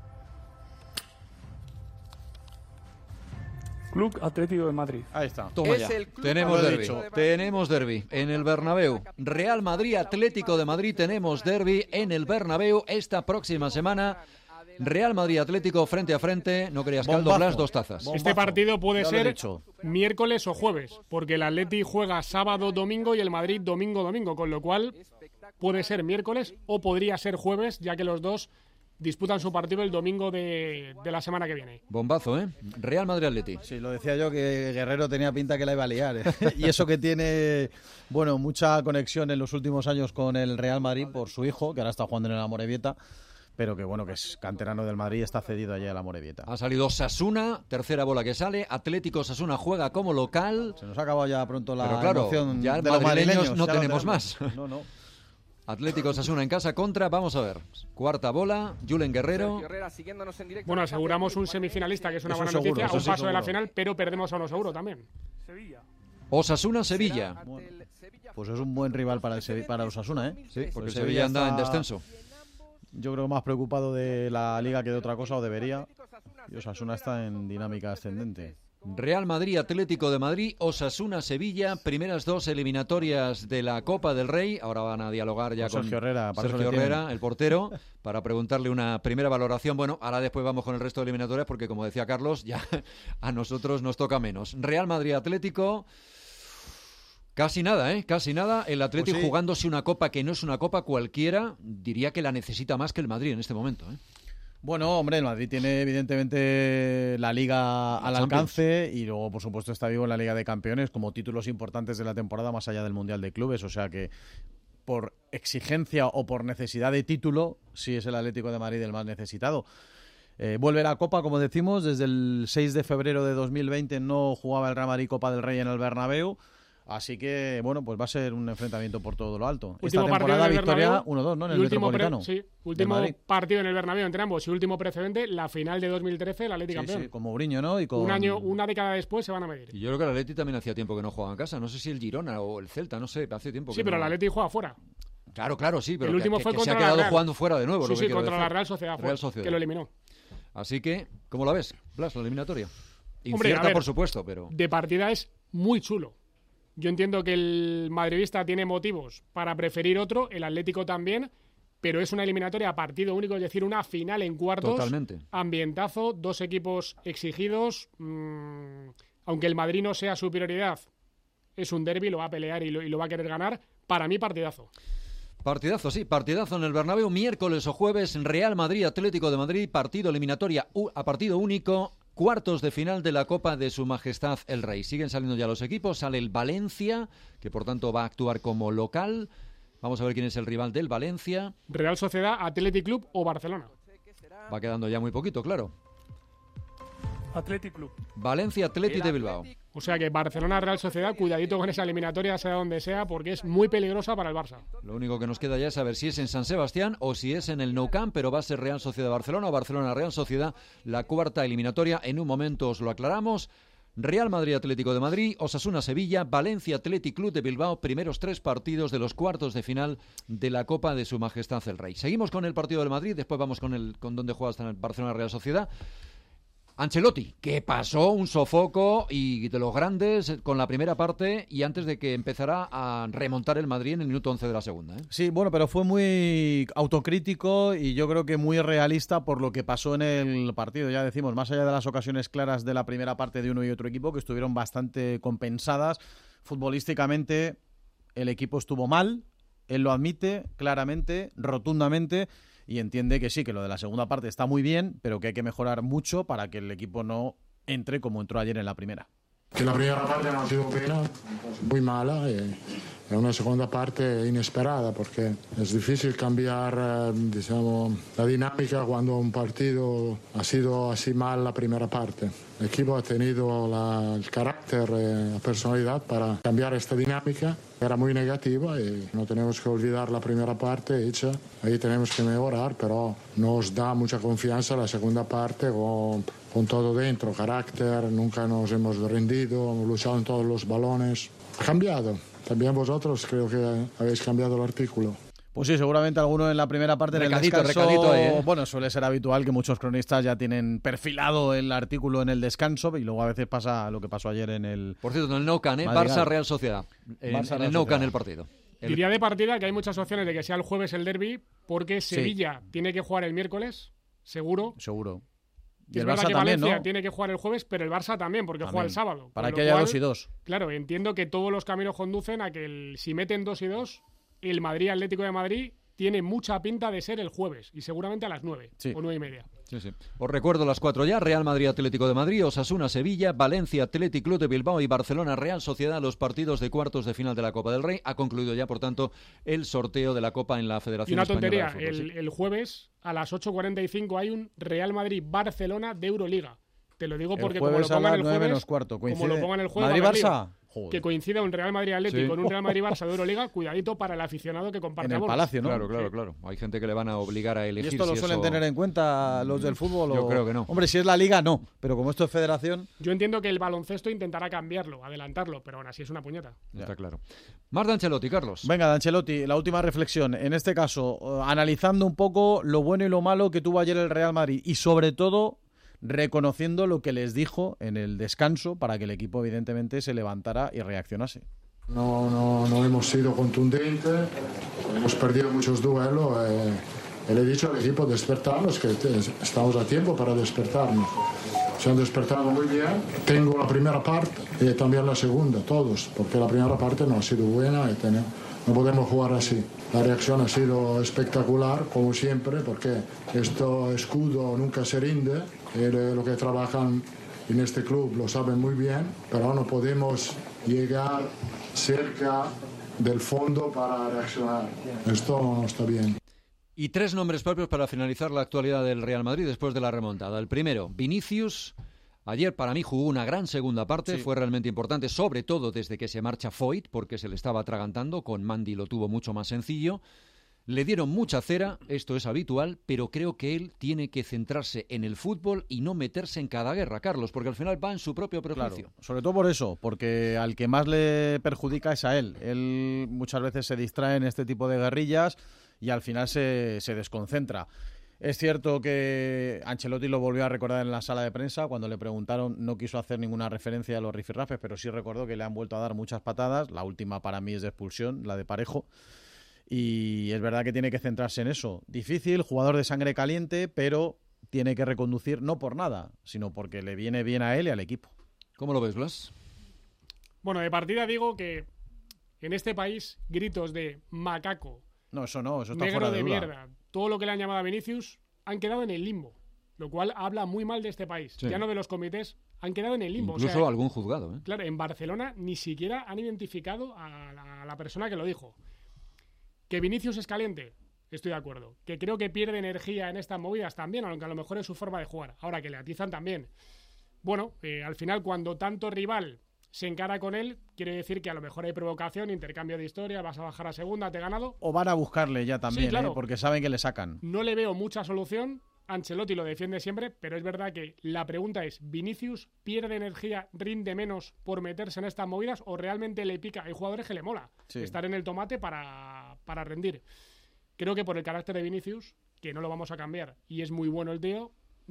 Club Atlético de Madrid. Ahí está. Toma Es ya. el club Tenemos Lo he derbi. dicho. Tenemos derbi en el Bernabéu. Real Madrid, Atlético de Madrid. Tenemos derbi en el Bernabéu esta próxima semana. Real Madrid Atlético frente a frente. No querías caldo, Bombazo. Blas, dos tazas. Bombazo. Este partido puede Ya lo he ser dicho. miércoles o jueves, porque el Atleti juega sábado, domingo y el Madrid domingo, domingo, con lo cual puede ser miércoles o podría ser jueves, ya que los dos disputan su partido el domingo de, de la semana que viene. Bombazo, ¿eh? Real Madrid Atleti. Sí, lo decía yo que Guerrero tenía pinta que la iba a liar. ¿eh? Y eso que tiene, bueno, mucha conexión en los últimos años con el Real Madrid por su hijo, que ahora está jugando en el Amorebieta, pero que bueno, que es canterano del Madrid, está cedido allá al Amorebieta. Ha salido Osasuna, tercera bola que sale. Atlético Osasuna juega como local. Se nos ha acabado ya pronto la Pero claro, emoción ya de los madrileños madrileños. no ya lo tenemos más. No, no. Atlético Osasuna en casa contra, vamos a ver. Cuarta bola, Julen Guerrero. Sergio Herrera siguiéndonos en directo. Bueno, aseguramos un semifinalista, que es una Eso buena seguro, noticia, a eso un sí, paso de la seguro. final, pero perdemos a uno seguro también. Osasuna-Sevilla. Pues es un buen rival para el Sevi- para Osasuna, ¿eh? Sí, porque el el Sevilla anda en está- descenso. Yo creo más preocupado de la Liga que de otra cosa, o debería. Y Osasuna está en dinámica ascendente. Real Madrid, Atlético de Madrid, Osasuna, Sevilla, primeras dos eliminatorias de la Copa del Rey. Ahora van a dialogar ya Con con, Sergio Herrera, para Sergio eso le tienen. Herrera, el portero, para preguntarle una primera valoración. Bueno, ahora después vamos con el resto de eliminatorias porque, como decía Carlos, ya a nosotros nos toca menos. Real Madrid, Atlético. Casi nada, ¿eh? Casi nada. El Atlético Pues sí. jugándose una copa que no es una copa cualquiera, diría que la necesita más que el Madrid en este momento, ¿eh? Bueno, hombre, el Madrid tiene evidentemente la Liga al Champions. alcance y luego, por supuesto, está vivo en la Liga de Campeones como títulos importantes de la temporada más allá del Mundial de Clubes. O sea que por exigencia o por necesidad de título, sí es el Atlético de Madrid el más necesitado. Eh, vuelve la Copa, como decimos, desde el seis de febrero de dos mil veinte no jugaba el Real Madrid Copa del Rey en el Bernabéu. Así que, bueno, pues va a ser un enfrentamiento por todo lo alto. Último Esta temporada partido en el victoria Bernabéu uno dos, ¿no? En y el último pre- Metropolitano. sí, de último Madrid. partido en el Bernabéu entre ambos y último precedente, la final de dos mil trece, el Atlético Sí, campeón. sí, con Mourinho, ¿no? Y con... Un año, una década después se van a medir. Y yo creo que el Atleti también hacía tiempo que no jugaba en casa. No sé si el Girona o el Celta, no sé, hace tiempo que Sí, pero no. el Atlético juega fuera. Claro, claro, sí, pero El último que, fue que se ha contra la quedado Real. jugando fuera de nuevo. Sí, lo que sí, quiero contra decir. la Real Sociedad, fue, Real Sociedad. que lo eliminó. Así que, ¿cómo la ves, Blas, la eliminatoria? Hombre, Incierta, a ver, por supuesto, pero... De partida es muy chulo. Yo entiendo que el madridista tiene motivos para preferir otro, el Atlético también, pero es una eliminatoria a partido único, es decir, una final en cuartos. Totalmente. Ambientazo, dos equipos exigidos. Mmm, aunque el Madrid no sea su prioridad, es un derbi, lo va a pelear y lo, y lo va a querer ganar. Para mí, partidazo. Partidazo, sí, partidazo en el Bernabéu, miércoles o jueves, Real Madrid, Atlético de Madrid, partido eliminatoria u- a partido único, cuartos de final de la Copa de Su Majestad el Rey. Siguen saliendo ya los equipos, sale el Valencia, que por tanto va a actuar como local. Vamos a ver quién es el rival del Valencia. Real Sociedad, Athletic Club o Barcelona. Va quedando ya muy poquito, claro. Athletic Club. Valencia Athletic de Bilbao. O sea que Barcelona-Real Sociedad, cuidadito con esa eliminatoria, sea donde sea, porque es muy peligrosa para el Barça. Lo único que nos queda ya es saber si es en San Sebastián o si es en el Nou Camp, pero va a ser Real Sociedad-Barcelona o Barcelona-Real Sociedad, la cuarta eliminatoria. En un momento os lo aclaramos. Real Madrid Atlético de Madrid, Osasuna Sevilla, Valencia Athletic Club de Bilbao, primeros tres partidos de los cuartos de final de la Copa de Su Majestad el Rey. Seguimos con el partido del Madrid, después vamos con el con donde juega hasta el Barcelona Real Sociedad. Ancelotti, que pasó un sofoco y de los grandes con la primera parte y antes de que empezara a remontar el Madrid en el minuto once de la segunda. ¿eh? Sí, bueno, pero fue muy autocrítico y yo creo que muy realista por lo que pasó en el partido. Ya decimos, más allá de las ocasiones claras de la primera parte de uno y otro equipo, que estuvieron bastante compensadas, futbolísticamente el equipo estuvo mal, él lo admite claramente, rotundamente, y entiende que sí, que lo de la segunda parte está muy bien, pero que hay que mejorar mucho para que el equipo no entre como entró ayer en la primera. Que la primera parte no ha sido buena, muy mala, y es una segunda parte inesperada, porque es difícil cambiar, digamos, la dinámica cuando un partido ha sido así mal la primera parte. El equipo ha tenido la, el carácter, eh, la personalidad para cambiar esta dinámica. Era muy negativa y no tenemos que olvidar la primera parte hecha. Ahí tenemos que mejorar, pero nos da mucha confianza la segunda parte con, con todo dentro, carácter, nunca nos hemos rendido, hemos luchado en todos los balones. Ha cambiado. También vosotros creo que habéis cambiado el artículo. Pues sí, seguramente alguno en la primera parte del recadito, descanso. Recadito ahí, ¿eh? Bueno, suele ser habitual que muchos cronistas ya tienen perfilado el artículo en el descanso y luego a veces pasa lo que pasó ayer en el... Por cierto, en el Nou Camp, ¿eh? Barça Real Sociedad. En, Barça, en Real el Nou Camp Sociedad. el partido. El... Diría de partida que hay muchas opciones de que sea el jueves el derbi, porque Sevilla sí. tiene que jugar el miércoles, seguro. Seguro. Y es verdad que también, Valencia ¿no? tiene que jugar el jueves, pero el Barça también, porque también. juega el sábado. Para que haya cual, dos y dos. Claro, entiendo que todos los caminos conducen a que el, si meten dos y dos, el Madrid Atlético de Madrid tiene mucha pinta de ser el jueves, y seguramente a las nueve sí. o nueve y media. Sí, sí. Os recuerdo las cuatro ya: Real Madrid Atlético de Madrid, Osasuna Sevilla, Valencia Athletic Club de Bilbao y Barcelona Real Sociedad, los partidos de cuartos de final de la Copa del Rey. Ha concluido ya, por tanto, el sorteo de la Copa en la Federación y una Española tontería, de Fútbol. el, Sí. el jueves a las ocho cuarenta y cinco hay un Real Madrid-Barcelona de Euroliga. Te lo digo porque el como lo pongan el jueves, menos cuarto, como lo pongan el jueves, Madrid-Barça, que coincida un Real Madrid Atlético sí. con un Real Madrid Barça de Euroliga, cuidadito para el aficionado que comparte en el Palacio, ¿no? Claro, claro, claro. Hay gente que le van a obligar a elegir. ¿Y esto lo si suelen eso... tener en cuenta los del fútbol? Yo o... creo que no. Hombre, si es la Liga, no. Pero como esto es Federación... Yo entiendo que el baloncesto intentará cambiarlo, adelantarlo, pero aún así es una puñeta. Ya. Está claro. Más de Ancelotti, Carlos. Venga, de Ancelotti, la última reflexión. En este caso, uh, analizando un poco lo bueno y lo malo que tuvo ayer el Real Madrid y sobre todo reconociendo lo que les dijo en el descanso para que el equipo evidentemente se levantara y reaccionase. No, no, no hemos sido contundentes, hemos perdido muchos duelos. Eh, le he dicho al equipo despertarnos, que te, estamos a tiempo para despertarnos. Se han despertado muy bien. Tengo la primera parte y también la segunda, todos, porque la primera parte no ha sido buena y tenemos, no podemos jugar así. La reacción ha sido espectacular, como siempre, porque este escudo nunca se rinde. Y lo que trabajan en este club lo saben muy bien, pero no podemos llegar cerca del fondo para reaccionar. Esto no está bien. Y tres nombres propios para finalizar la actualidad del Real Madrid después de la remontada. El primero, Vinicius. Ayer para mí jugó una gran segunda parte, sí. Fue realmente importante, sobre todo desde que se marcha Foyt, porque se le estaba atragantando, con Mandy lo tuvo mucho más sencillo. Le dieron mucha cera, esto es habitual, pero creo que él tiene que centrarse en el fútbol y no meterse en cada guerra, Carlos, porque al final va en su propio prejuicio. Claro, sobre todo por eso, porque al que más le perjudica es a él. Él muchas veces se distrae en este tipo de guerrillas y al final se, se desconcentra. Es cierto que Ancelotti lo volvió a recordar en la sala de prensa, cuando le preguntaron, no quiso hacer ninguna referencia a los rifirrafes, pero sí recordó que le han vuelto a dar muchas patadas, la última para mí es de expulsión, la de Parejo. Y es verdad que tiene que centrarse en eso. Difícil, jugador de sangre caliente, pero tiene que reconducir no por nada, sino porque le viene bien a él y al equipo. ¿Cómo lo ves, Blas? Bueno, de partida digo que en este país gritos de macaco, no, eso no, eso está negro fuera de, de duda. mierda, todo lo que le han llamado a Vinicius, han quedado en el limbo, lo cual habla muy mal de este país. Sí. Ya no de los comités, han quedado en el limbo. Incluso o sea, algún juzgado. ¿eh? Claro, en Barcelona ni siquiera han identificado a la, a la persona que lo dijo. Que Vinicius es caliente, estoy de acuerdo. Que creo que pierde energía en estas movidas también, aunque a lo mejor es su forma de jugar. Ahora que le atizan también. bueno, eh, al final cuando tanto rival se encara con él, quiere decir que a lo mejor hay provocación, intercambio de historia, vas a bajar a segunda, te he ganado. O van a buscarle ya también, sí, claro. ¿eh? Porque saben que le sacan. No le veo mucha solución. Ancelotti lo defiende siempre, pero es verdad que la pregunta es, ¿Vinicius pierde energía, rinde menos por meterse en estas movidas o realmente le pica? Hay jugadores que le mola sí. estar en el tomate para, para rendir. Creo que por el carácter de Vinicius, que no lo vamos a cambiar, y es muy bueno el tío,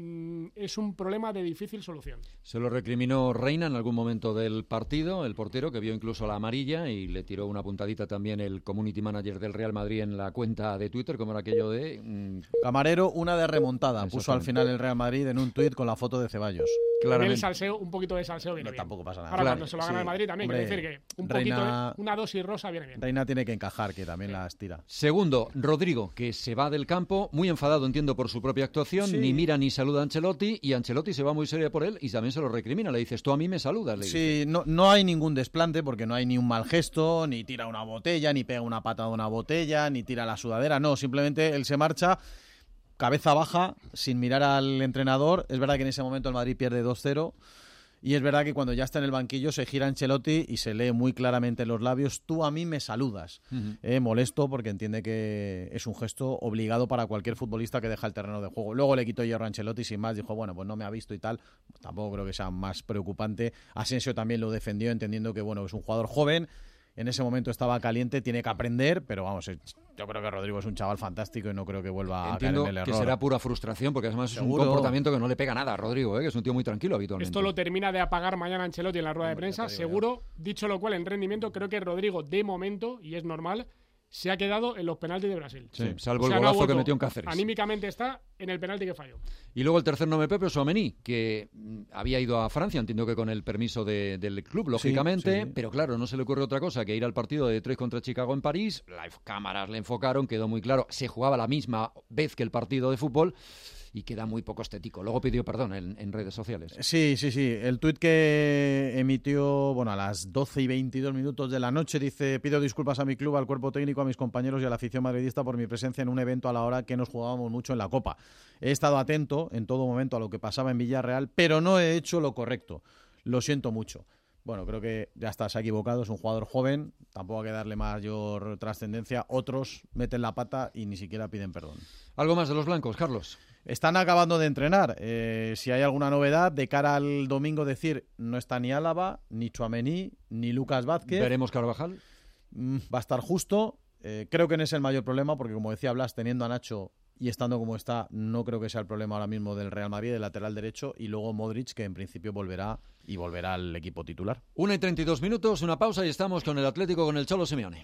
es un problema de difícil solución. Se lo recriminó Reina en algún momento del partido, el portero, que vio incluso la amarilla y le tiró una puntadita también el community manager del Real Madrid en la cuenta de Twitter, como era aquello de... Mmm... Camarero, una de remontada, puso al final el Real Madrid en un tuit con la foto de Ceballos. Claramente. El salseo, un poquito de salseo viene no, bien. Tampoco pasa nada. Ahora claro, cuando se lo gana sí. el Madrid también, Hombre, quiere decir que un Reina, poquito, una dosis rosa viene bien. Reina tiene que encajar, que también sí. las tira. Segundo, Rodrigo, que se va del campo, muy enfadado, entiendo, por su propia actuación, sí. ni mira ni saluda a Ancelotti, y Ancelotti se va muy serio por él y también se lo recrimina. Le dices, tú a mí me saludas. Le sí, no, no hay ningún desplante porque no hay ni un mal gesto, ni tira una botella, ni pega una patada a una botella, ni tira la sudadera. No, simplemente él se marcha, cabeza baja, sin mirar al entrenador. Es verdad que en ese momento el Madrid pierde dos cero. Y es verdad que cuando ya está en el banquillo se gira Ancelotti y se lee muy claramente en los labios, tú a mí me saludas. Uh-huh. eh, molesto porque entiende que es un gesto obligado para cualquier futbolista que deja el terreno de juego. Luego le quitó hierro a Ancelotti sin más, dijo, bueno, pues no me ha visto y tal. Pues tampoco creo que sea más preocupante. Asensio también lo defendió entendiendo que bueno, es un jugador joven. En ese momento estaba caliente, tiene que aprender, pero vamos, yo creo que Rodrigo es un chaval fantástico y no creo que vuelva Entiendo a caer en el error. Que será pura frustración, porque además Seguro. es un comportamiento que no le pega nada a Rodrigo, ¿eh? Que es un tío muy tranquilo habitualmente. Esto lo termina de apagar mañana Ancelotti en la rueda de prensa, seguro. Dicho lo cual, en rendimiento, creo que Rodrigo, de momento, y es normal, se ha quedado en los penaltis de Brasil. Sí, salvo o sea, el golazo no que metió en Cáceres. Anímicamente está en el penalti que falló. Y luego el tercer nombre Pepe Tchouaméni, que había ido a Francia, entiendo que con el permiso de, del club, lógicamente, sí, sí. pero claro, no se le ocurre otra cosa que ir al partido de Detroit contra Chicago en París. Las cámaras le enfocaron, quedó muy claro, se jugaba la misma vez que el partido de fútbol y queda muy poco estético. Luego pidió perdón en, en redes sociales. Sí, sí, sí. El tuit que emitió bueno, a las doce y veintidós minutos de la noche dice: pido disculpas a mi club, al cuerpo técnico, a mis compañeros y a la afición madridista por mi presencia en un evento a la hora que nos jugábamos mucho en la Copa. He estado atento en todo momento a lo que pasaba en Villarreal, pero no he hecho lo correcto. Lo siento mucho. Bueno, creo que ya está, se ha equivocado, es un jugador joven, tampoco hay que darle mayor trascendencia. Otros meten la pata y ni siquiera piden perdón. ¿Algo más de los blancos, Carlos? Están acabando de entrenar. Eh, si hay alguna novedad, de cara al domingo decir, no está ni Álava, ni Tchouaméni, ni Lucas Vázquez. ¿Veremos Carvajal? Mm, va a estar justo. Eh, creo que no es el mayor problema, porque como decía Blas, teniendo a Nacho y estando como está, no creo que sea el problema ahora mismo del Real Madrid, del lateral derecho, y luego Modric, que en principio volverá y volverá al equipo titular. Una y treinta y dos minutos, una pausa y estamos con el Atlético, con el Cholo Simeone.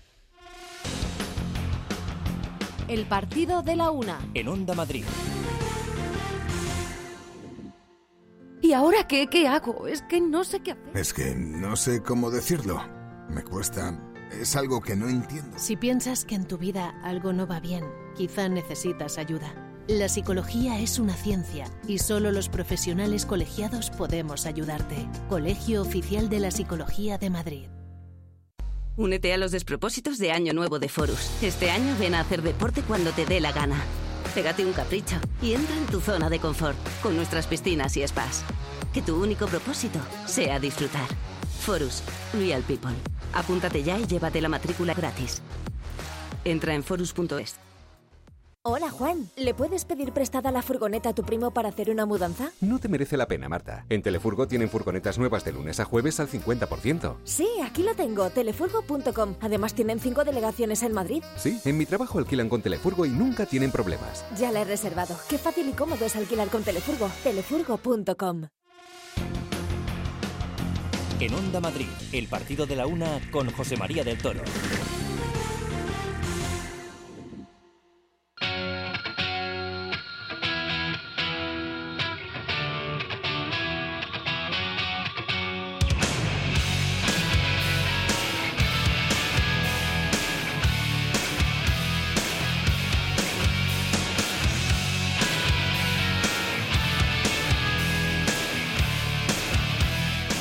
El partido de la una. En Onda Madrid. ¿Y ahora qué? ¿Qué hago? Es que no sé qué hacer. Es que no sé cómo decirlo. Me cuesta. Es algo que no entiendo. Si piensas que en tu vida algo no va bien, quizá necesitas ayuda. La psicología es una ciencia y solo los profesionales colegiados podemos ayudarte. Colegio Oficial de la Psicología de Madrid. Únete a los despropósitos de Año Nuevo de Forus. Este año ven a hacer deporte cuando te dé la gana. Pégate un capricho y entra en tu zona de confort con nuestras piscinas y spas. Que tu único propósito sea disfrutar. Forus, Real People. Apúntate ya y llévate la matrícula gratis. Entra en forus punto es. Hola Juan, ¿le puedes pedir prestada la furgoneta a tu primo para hacer una mudanza? No te merece la pena, Marta. En Telefurgo tienen furgonetas nuevas de lunes a jueves al cincuenta por ciento. Sí, aquí lo tengo, telefurgo punto com. Además tienen cinco delegaciones en Madrid. Sí, en mi trabajo alquilan con Telefurgo y nunca tienen problemas. Ya la he reservado. Qué fácil y cómodo es alquilar con Telefurgo. telefurgo punto com. En Onda Madrid, el partido de la una con José María del Toro.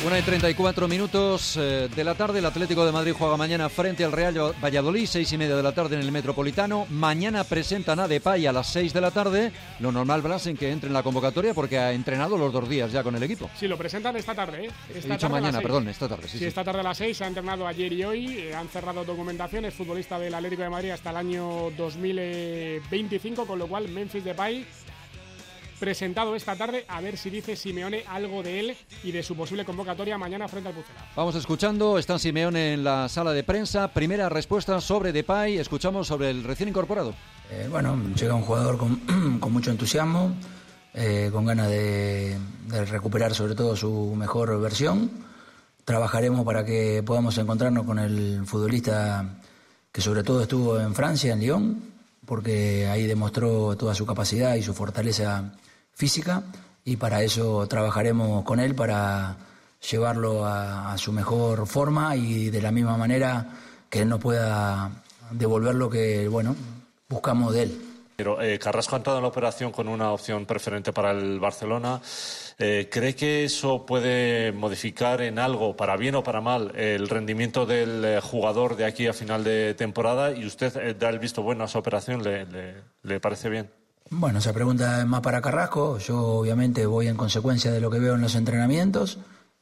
Una y treinta y cuatro minutos eh, de la tarde. El Atlético de Madrid juega mañana frente al Real Valladolid, seis y media de la tarde en el Metropolitano. Mañana presentan a Depay a las seis de la tarde. Lo normal, Blas, en que entre en la convocatoria porque ha entrenado los dos días ya con el equipo. Sí, lo presentan esta tarde. ¿eh? Esta He dicho tarde mañana, perdón, esta tarde. Sí, sí, sí, esta tarde a las seis. Se ha entrenado ayer y hoy. Eh, han cerrado documentación. Es futbolista del Atlético de Madrid hasta el año dos mil veinticinco, con lo cual Memphis Depay presentado esta tarde, a ver si dice Simeone algo de él y de su posible convocatoria mañana frente al Pucela. Vamos escuchando, está Simeone en la sala de prensa. Primera respuesta sobre Depay, escuchamos sobre el recién incorporado. Eh, bueno, llega un jugador con, con mucho entusiasmo, eh, con ganas de, de recuperar sobre todo su mejor versión. Trabajaremos para que podamos encontrarnos con el futbolista que sobre todo estuvo en Francia, en Lyon, porque ahí demostró toda su capacidad y su fortaleza física, y para eso trabajaremos con él para llevarlo a, a su mejor forma y de la misma manera que él nos pueda devolver lo que, bueno, buscamos de él. Pero eh, Carrasco ha entrado en la operación con una opción preferente para el Barcelona. Eh, ¿Cree que eso puede modificar en algo, para bien o para mal, el rendimiento del eh, jugador de aquí a final de temporada? ¿Y usted eh, da el visto bueno a esa operación? ¿Le, le, le parece bien? Bueno, esa pregunta es más para Carrasco. Yo obviamente voy en consecuencia de lo que veo en los entrenamientos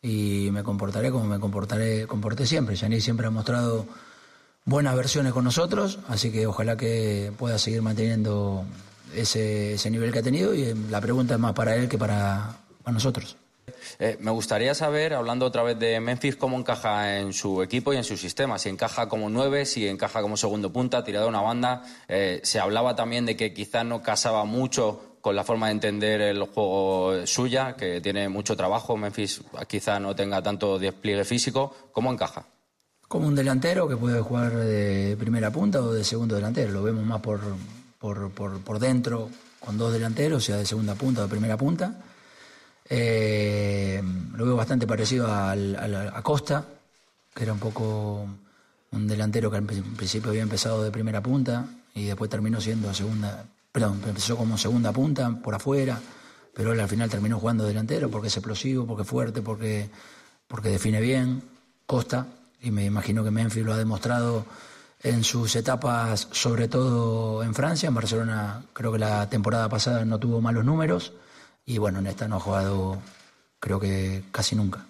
y me comportaré como me comportaré, comporté siempre. Yanis siempre ha mostrado buenas versiones con nosotros, así que ojalá que pueda seguir manteniendo ese, ese nivel que ha tenido, y la pregunta es más para él que para, para nosotros. Eh, me gustaría saber, hablando otra vez de Memphis, cómo encaja en su equipo y en su sistema. Si encaja como nueve, si encaja como segundo punta, tirado a una banda. Eh, se hablaba también de que quizás no casaba mucho con la forma de entender el juego suya, que tiene mucho trabajo. Memphis quizás no tenga tanto despliegue físico. ¿Cómo encaja? Como un delantero que puede jugar de primera punta o de segundo delantero. Lo vemos más por, por, por, por dentro, con dos delanteros, sea de segunda punta o de primera punta. Eh, lo veo bastante parecido al, al, a Costa, que era un poco un delantero que en principio había empezado de primera punta y después terminó siendo segunda, perdón, empezó como segunda punta por afuera, pero él al final terminó jugando delantero porque es explosivo, porque es fuerte, porque, porque define bien. Costa, y me imagino que Memphis lo ha demostrado en sus etapas, sobre todo en Francia. En Barcelona creo que la temporada pasada no tuvo malos números. Y bueno, en esta no ha jugado, creo que casi nunca.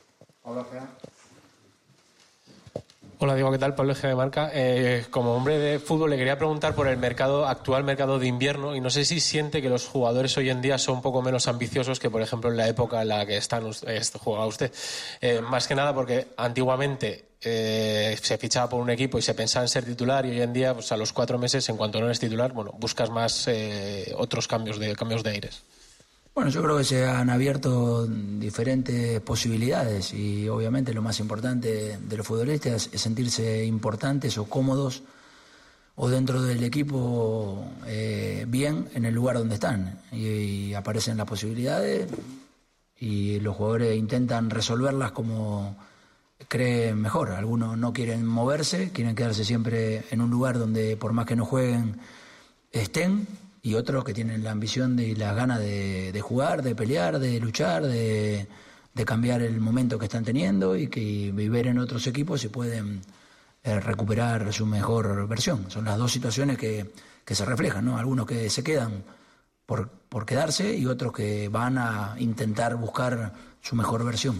Hola Diego, ¿qué tal? Pablo G de Marca. Eh, como hombre de fútbol le quería preguntar por el mercado actual mercado de invierno, y no sé si siente que los jugadores hoy en día son un poco menos ambiciosos que por ejemplo en la época en la que están eh, jugaba usted. Eh, más que nada porque antiguamente eh, se fichaba por un equipo y se pensaba en ser titular, y hoy en día pues a los cuatro meses, en cuanto no eres titular, bueno, buscas más eh, otros cambios de cambios de aires. Bueno, yo creo que se han abierto diferentes posibilidades, y obviamente lo más importante de los futbolistas es sentirse importantes o cómodos o dentro del equipo eh, bien en el lugar donde están, y, y aparecen las posibilidades y los jugadores intentan resolverlas como creen mejor. Algunos no quieren moverse, quieren quedarse siempre en un lugar donde por más que no jueguen estén, y otros que tienen la ambición de, y las ganas de, de jugar, de pelear, de luchar, de, de cambiar el momento que están teniendo, y que y ver en otros equipos si pueden eh, recuperar su mejor versión. Son las dos situaciones que, que se reflejan, ¿no? Algunos que se quedan por, por quedarse y otros que van a intentar buscar su mejor versión.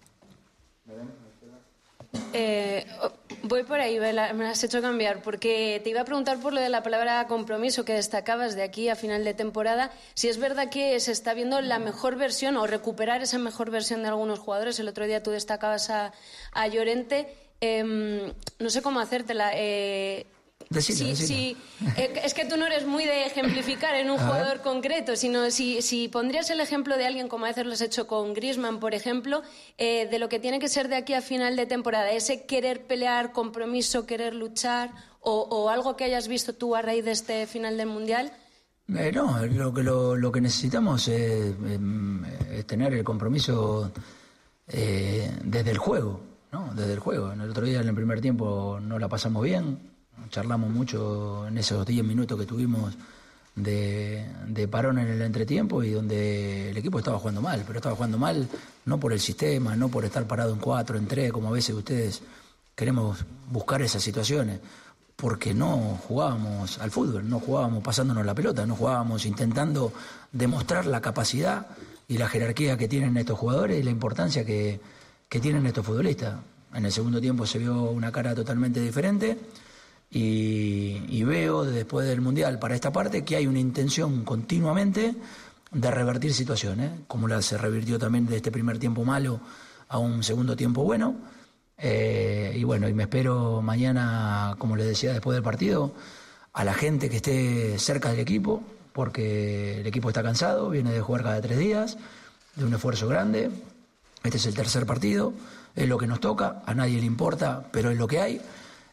Eh, voy por ahí, Bela, me has hecho cambiar, porque te iba a preguntar por lo de la palabra compromiso que destacabas de aquí a final de temporada, si es verdad que se está viendo la mejor versión o recuperar esa mejor versión de algunos jugadores. El otro día tú destacabas a, a Llorente, eh, no sé cómo hacértela. Eh, Decilo, sí, decilo. sí. Eh, es que tú no eres muy de ejemplificar en un A jugador ver. concreto, sino si, si pondrías el ejemplo de alguien, como a veces lo has hecho con Griezmann, por ejemplo, eh, de lo que tiene que ser de aquí a final de temporada, ese querer pelear, compromiso, querer luchar, o, o algo que hayas visto tú a raíz de este final del Mundial. Eh, no, lo que, lo, lo que necesitamos es, es tener el compromiso eh, desde el juego, ¿no? Desde el juego. El otro día en el primer tiempo no la pasamos bien, charlamos mucho en esos diez minutos que tuvimos de, de parón en el entretiempo y donde el equipo estaba jugando mal, pero estaba jugando mal no por el sistema, no por estar parado en cuatro, en tres, como a veces ustedes queremos buscar esas situaciones, porque no jugábamos al fútbol, no jugábamos pasándonos la pelota, no jugábamos intentando demostrar la capacidad y la jerarquía que tienen estos jugadores y la importancia que, que tienen estos futbolistas. En el segundo tiempo se vio una cara totalmente diferente y, y veo después del Mundial para esta parte que hay una intención continuamente de revertir situaciones, como la se revirtió también de este primer tiempo malo a un segundo tiempo bueno. Eh, y bueno, y me espero mañana, como les decía después del partido, a la gente que esté cerca del equipo, porque el equipo está cansado, viene de jugar cada tres días, de un esfuerzo grande. Este es el tercer partido, es lo que nos toca, a nadie le importa, pero es lo que hay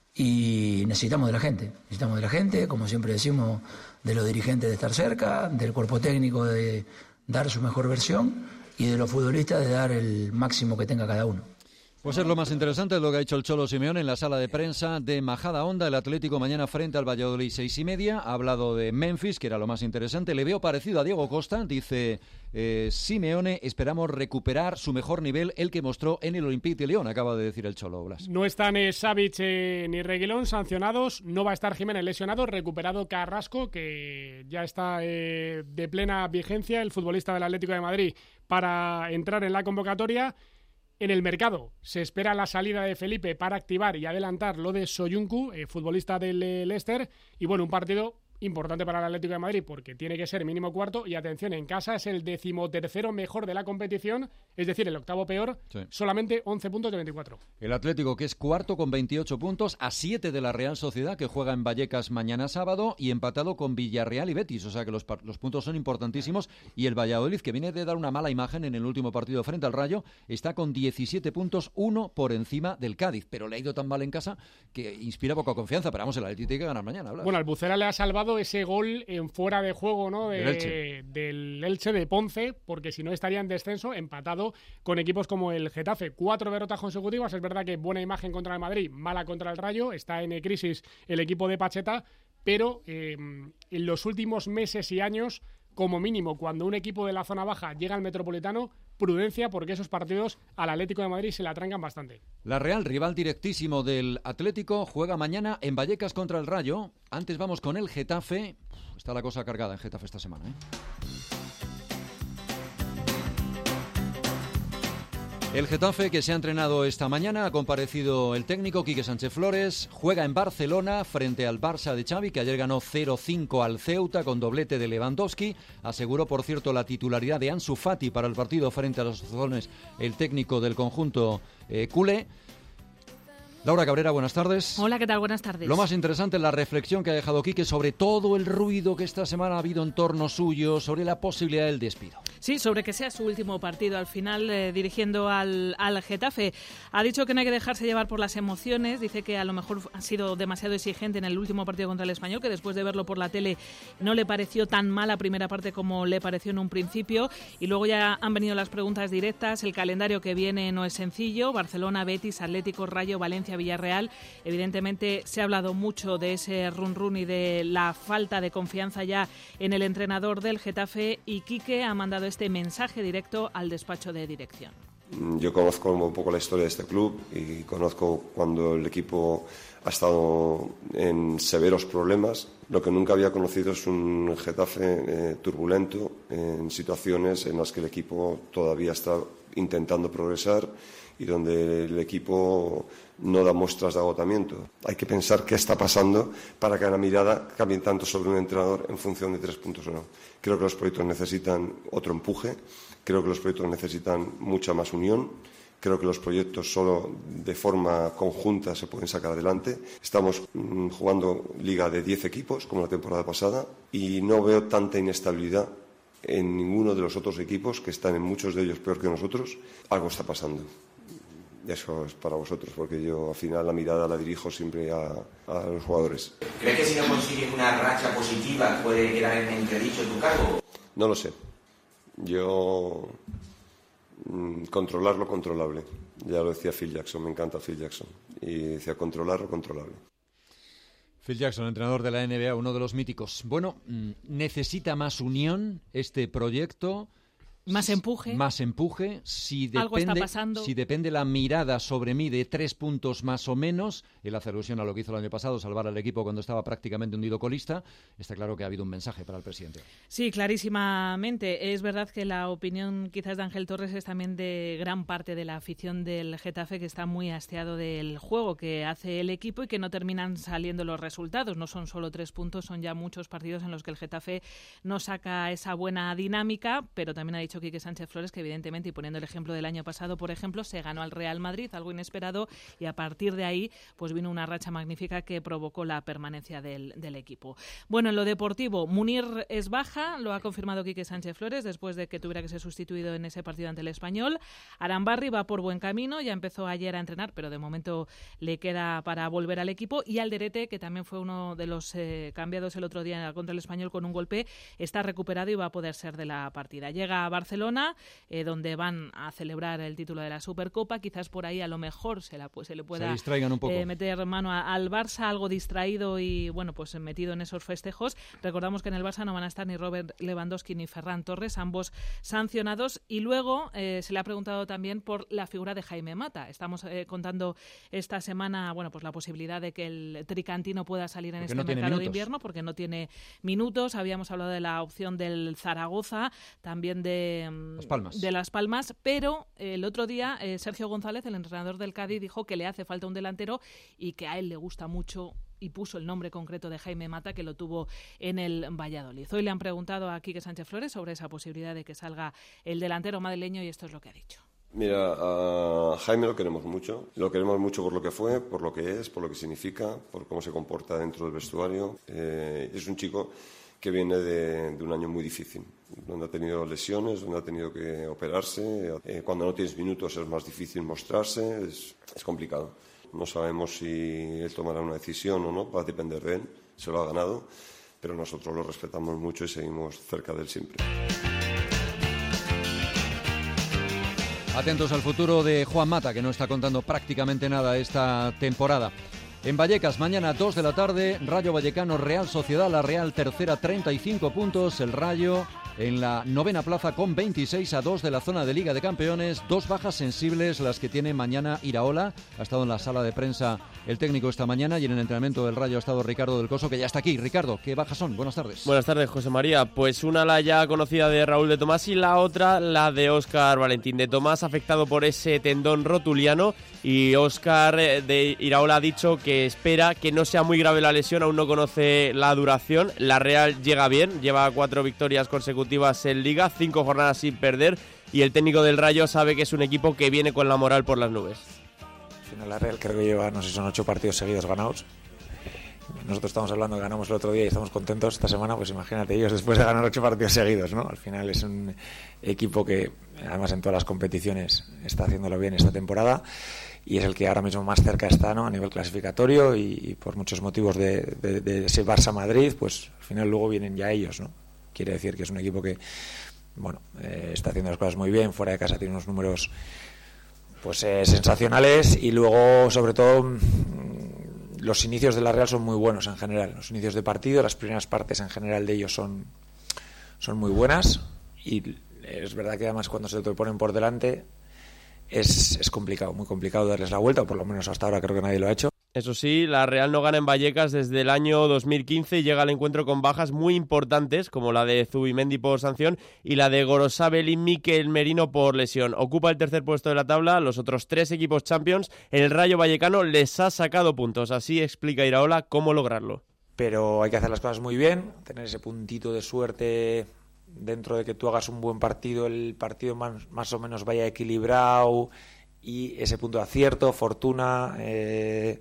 y necesitamos de la gente, necesitamos de la gente, como siempre decimos, de los dirigentes de estar cerca, del cuerpo técnico de dar su mejor versión y de los futbolistas de dar el máximo que tenga cada uno. Pues es lo más interesante de lo que ha hecho el Cholo Simeone en la sala de prensa de Majadahonda. El Atlético mañana frente al Valladolid, seis y media. Ha hablado de Memphis, que era lo más interesante. Le veo parecido a Diego Costa, dice eh, Simeone. Esperamos recuperar su mejor nivel, el que mostró en el Olympique de Lyon, acaba de decir el Cholo. Blas. No están eh, Savic eh, ni Reguilón sancionados. No va a estar Jiménez lesionado. Recuperado Carrasco, que ya está eh, de plena vigencia, el futbolista del Atlético de Madrid, para entrar en la convocatoria. En el mercado se espera la salida de Felipe para activar y adelantar lo de Soyuncu, eh, futbolista del eh, Leicester, y bueno, un partido importante para el Atlético de Madrid porque tiene que ser mínimo cuarto y atención, en casa es el decimotercero mejor de la competición, es decir, el octavo peor, sí. Solamente once puntos de veinticuatro. El Atlético, que es cuarto con veintiocho puntos, a siete de la Real Sociedad, que juega en Vallecas mañana sábado, y empatado con Villarreal y Betis, o sea que los, los puntos son importantísimos, y el Valladolid, que viene de dar una mala imagen en el último partido frente al Rayo, está con diecisiete puntos, uno por encima del Cádiz, pero le ha ido tan mal en casa que inspira poca confianza, pero vamos, el Atlético tiene que ganar mañana. Blas. Bueno, al Bucera le ha salvado ese gol en fuera de juego, ¿no? De, Elche. Del Elche de Ponce, porque si no estaría en descenso, empatado con equipos como el Getafe. Cuatro derrotas consecutivas, es verdad que buena imagen contra el Madrid, mala contra el Rayo, está en crisis el equipo de Pacheta, pero eh, en los últimos meses y años, como mínimo, cuando un equipo de la zona baja llega al Metropolitano, prudencia, porque esos partidos al Atlético de Madrid se la trancan bastante. La Real, rival directísimo del Atlético, juega mañana en Vallecas contra el Rayo. Antes vamos con el Getafe. Está la cosa cargada en Getafe esta semana, ¿eh? El Getafe, que se ha entrenado esta mañana, ha comparecido el técnico Quique Sánchez Flores, juega en Barcelona frente al Barça de Xavi, que ayer ganó cero cinco al Ceuta con doblete de Lewandowski. Aseguró, por cierto, la titularidad de Ansu Fati para el partido frente a los azules, el técnico del conjunto eh, culé. Laura Cabrera, buenas tardes. Hola, ¿qué tal? Buenas tardes. Lo más interesante es la reflexión que ha dejado Quique sobre todo el ruido que esta semana ha habido en torno suyo, sobre la posibilidad del despido. Sí, sobre que sea su último partido al final eh, dirigiendo al, al Getafe. Ha dicho que no hay que dejarse llevar por las emociones, dice que a lo mejor ha sido demasiado exigente en el último partido contra el Español, que después de verlo por la tele no le pareció tan mala primera parte como le pareció en un principio, y luego ya han venido las preguntas directas. El calendario que viene no es sencillo: Barcelona, Betis, Atlético, Rayo, Valencia, Villarreal. Evidentemente se ha hablado mucho de ese run run y de la falta de confianza ya en el entrenador del Getafe, y Quique ha mandado este mensaje directo al despacho de dirección. Yo conozco un poco la historia de este club y conozco cuando el equipo ha estado en severos problemas. Lo que nunca había conocido es un Getafe eh, turbulento, en situaciones en las que el equipo todavía está intentando progresar y donde el equipo no da muestras de agotamiento. Hay que pensar qué está pasando para que la mirada cambie tanto sobre un entrenador en función de tres puntos o no. Creo que los proyectos necesitan otro empuje, creo que los proyectos necesitan mucha más unión, creo que los proyectos solo de forma conjunta se pueden sacar adelante. Estamos mmm, jugando liga de diez equipos, como la temporada pasada, y no veo tanta inestabilidad en ninguno de los otros equipos, que están en muchos de ellos peor que nosotros. Algo está pasando. Y eso es para vosotros, porque yo al final la mirada la dirijo siempre a, a los jugadores. ¿Crees que si no consigues una racha positiva puede quedar en entredicho tu cargo? No lo sé. Yo mmm, controlar lo controlable. Ya lo decía Phil Jackson, me encanta Phil Jackson. Y decía controlar lo controlable. Phil Jackson, entrenador de la N B A, uno de los míticos. Bueno, necesita más unión este proyecto. Más empuje. Más empuje. Si depende, Algo está pasando. Si depende la mirada sobre mí de tres puntos más o menos, él hace alusión a lo que hizo el año pasado, salvar al equipo cuando estaba prácticamente hundido colista, está claro que ha habido un mensaje para el presidente. Sí, clarísimamente. Es verdad que la opinión quizás de Ángel Torres es también de gran parte de la afición del Getafe, que está muy hastiado del juego que hace el equipo y que no terminan saliendo los resultados. No son solo tres puntos, son ya muchos partidos en los que el Getafe no saca esa buena dinámica, pero también ha dicho Quique Sánchez Flores que evidentemente, y poniendo el ejemplo del año pasado, por ejemplo, se ganó al Real Madrid, algo inesperado, y a partir de ahí pues vino una racha magnífica que provocó la permanencia del, del equipo. Bueno, en lo deportivo, Munir es baja, lo ha confirmado Quique Sánchez Flores después de que tuviera que ser sustituido en ese partido ante el Español. Arambarri va por buen camino, ya empezó ayer a entrenar, pero de momento le queda para volver al equipo, y Alderete, que también fue uno de los eh, cambiados el otro día contra el Español con un golpe, está recuperado y va a poder ser de la partida. Llega a Barcelona, eh, donde van a celebrar el título de la Supercopa. Quizás por ahí a lo mejor se, la, pues, se le pueda eh, meter mano a, al Barça, algo distraído y bueno, pues metido en esos festejos. Recordamos que en el Barça no van a estar ni Robert Lewandowski ni Ferran Torres, ambos sancionados. Y luego eh, se le ha preguntado también por la figura de Jaime Mata. Estamos eh, contando esta semana, bueno, pues la posibilidad de que el tricantino pueda salir en porque este no mercado de invierno, porque no tiene minutos. Habíamos hablado de la opción del Zaragoza, también de Las Palmas. de Las Palmas, pero eh, el otro día eh, Sergio González, el entrenador del Cádiz, dijo que le hace falta un delantero y que a él le gusta mucho, y puso el nombre concreto de Jaime Mata, que lo tuvo en el Valladolid. Hoy le han preguntado a Quique Sánchez Flores sobre esa posibilidad de que salga el delantero madrileño y esto es lo que ha dicho. Mira, a Jaime lo queremos mucho, lo queremos mucho por lo que fue, por lo que es, por lo que significa, por cómo se comporta dentro del vestuario. Eh, es un chico que viene de, de un año muy difícil, donde ha tenido lesiones, donde ha tenido que operarse. Eh, cuando no tienes minutos es más difícil mostrarse, es, es complicado. No sabemos si él tomará una decisión o no, va a depender de él, se lo ha ganado, pero nosotros lo respetamos mucho y seguimos cerca de él siempre. Atentos al futuro de Juan Mata, que no está contando prácticamente nada esta temporada. En Vallecas, mañana dos de la tarde, Rayo Vallecano, Real Sociedad, la Real tercera, treinta y cinco puntos, el Rayo en la novena plaza con veintiséis a dos de la zona de Liga de Campeones, dos bajas sensibles las que tiene mañana Iraola, ha estado en la sala de prensa el técnico esta mañana y en el entrenamiento del Rayo ha estado Ricardo del Coso, que ya está aquí. Ricardo, ¿qué bajas son? Buenas tardes. Buenas tardes, José María. Pues una la ya conocida de Raúl de Tomás y la otra la de Óscar Valentín. De Tomás afectado por ese tendón rotuliano y Óscar de Iraola ha dicho que espera que no sea muy grave la lesión, aún no conoce la duración. La Real llega bien, lleva cuatro victorias consecutivas en Liga, cinco jornadas sin perder y el técnico del Rayo sabe que es un equipo que viene con la moral por las nubes. Al final la Real creo que lleva, no sé si son ocho partidos seguidos ganados. Nosotros estamos hablando que ganamos el otro día y estamos contentos esta semana, pues imagínate ellos después de ganar ocho partidos seguidos, ¿no? Al final es un equipo que además en todas las competiciones está haciéndolo bien esta temporada y es el que ahora mismo más cerca está, ¿no? A nivel clasificatorio y, y por muchos motivos de, de, de ese Barça-Madrid, pues al final luego vienen ya ellos, ¿no? Quiere decir que es un equipo que, bueno, eh, está haciendo las cosas muy bien, fuera de casa tiene unos números pues eh, sensacionales y luego, sobre todo, mmm, los inicios de la Real son muy buenos en general. Los inicios de partido, las primeras partes en general de ellos son, son muy buenas y es verdad que además cuando se te ponen por delante es, es complicado, muy complicado darles la vuelta, o por lo menos hasta ahora creo que nadie lo ha hecho. Eso sí, la Real no gana en Vallecas desde el año dos mil quince y llega al encuentro con bajas muy importantes, como la de Zubimendi por sanción y la de Gorosabel y Mikel Merino por lesión. Ocupa el tercer puesto de la tabla, los otros tres equipos Champions. El Rayo Vallecano les ha sacado puntos, así explica Iraola cómo lograrlo. Pero hay que hacer las cosas muy bien, tener ese puntito de suerte dentro de que tú hagas un buen partido, el partido más, más o menos vaya equilibrado y ese punto de acierto, fortuna, eh,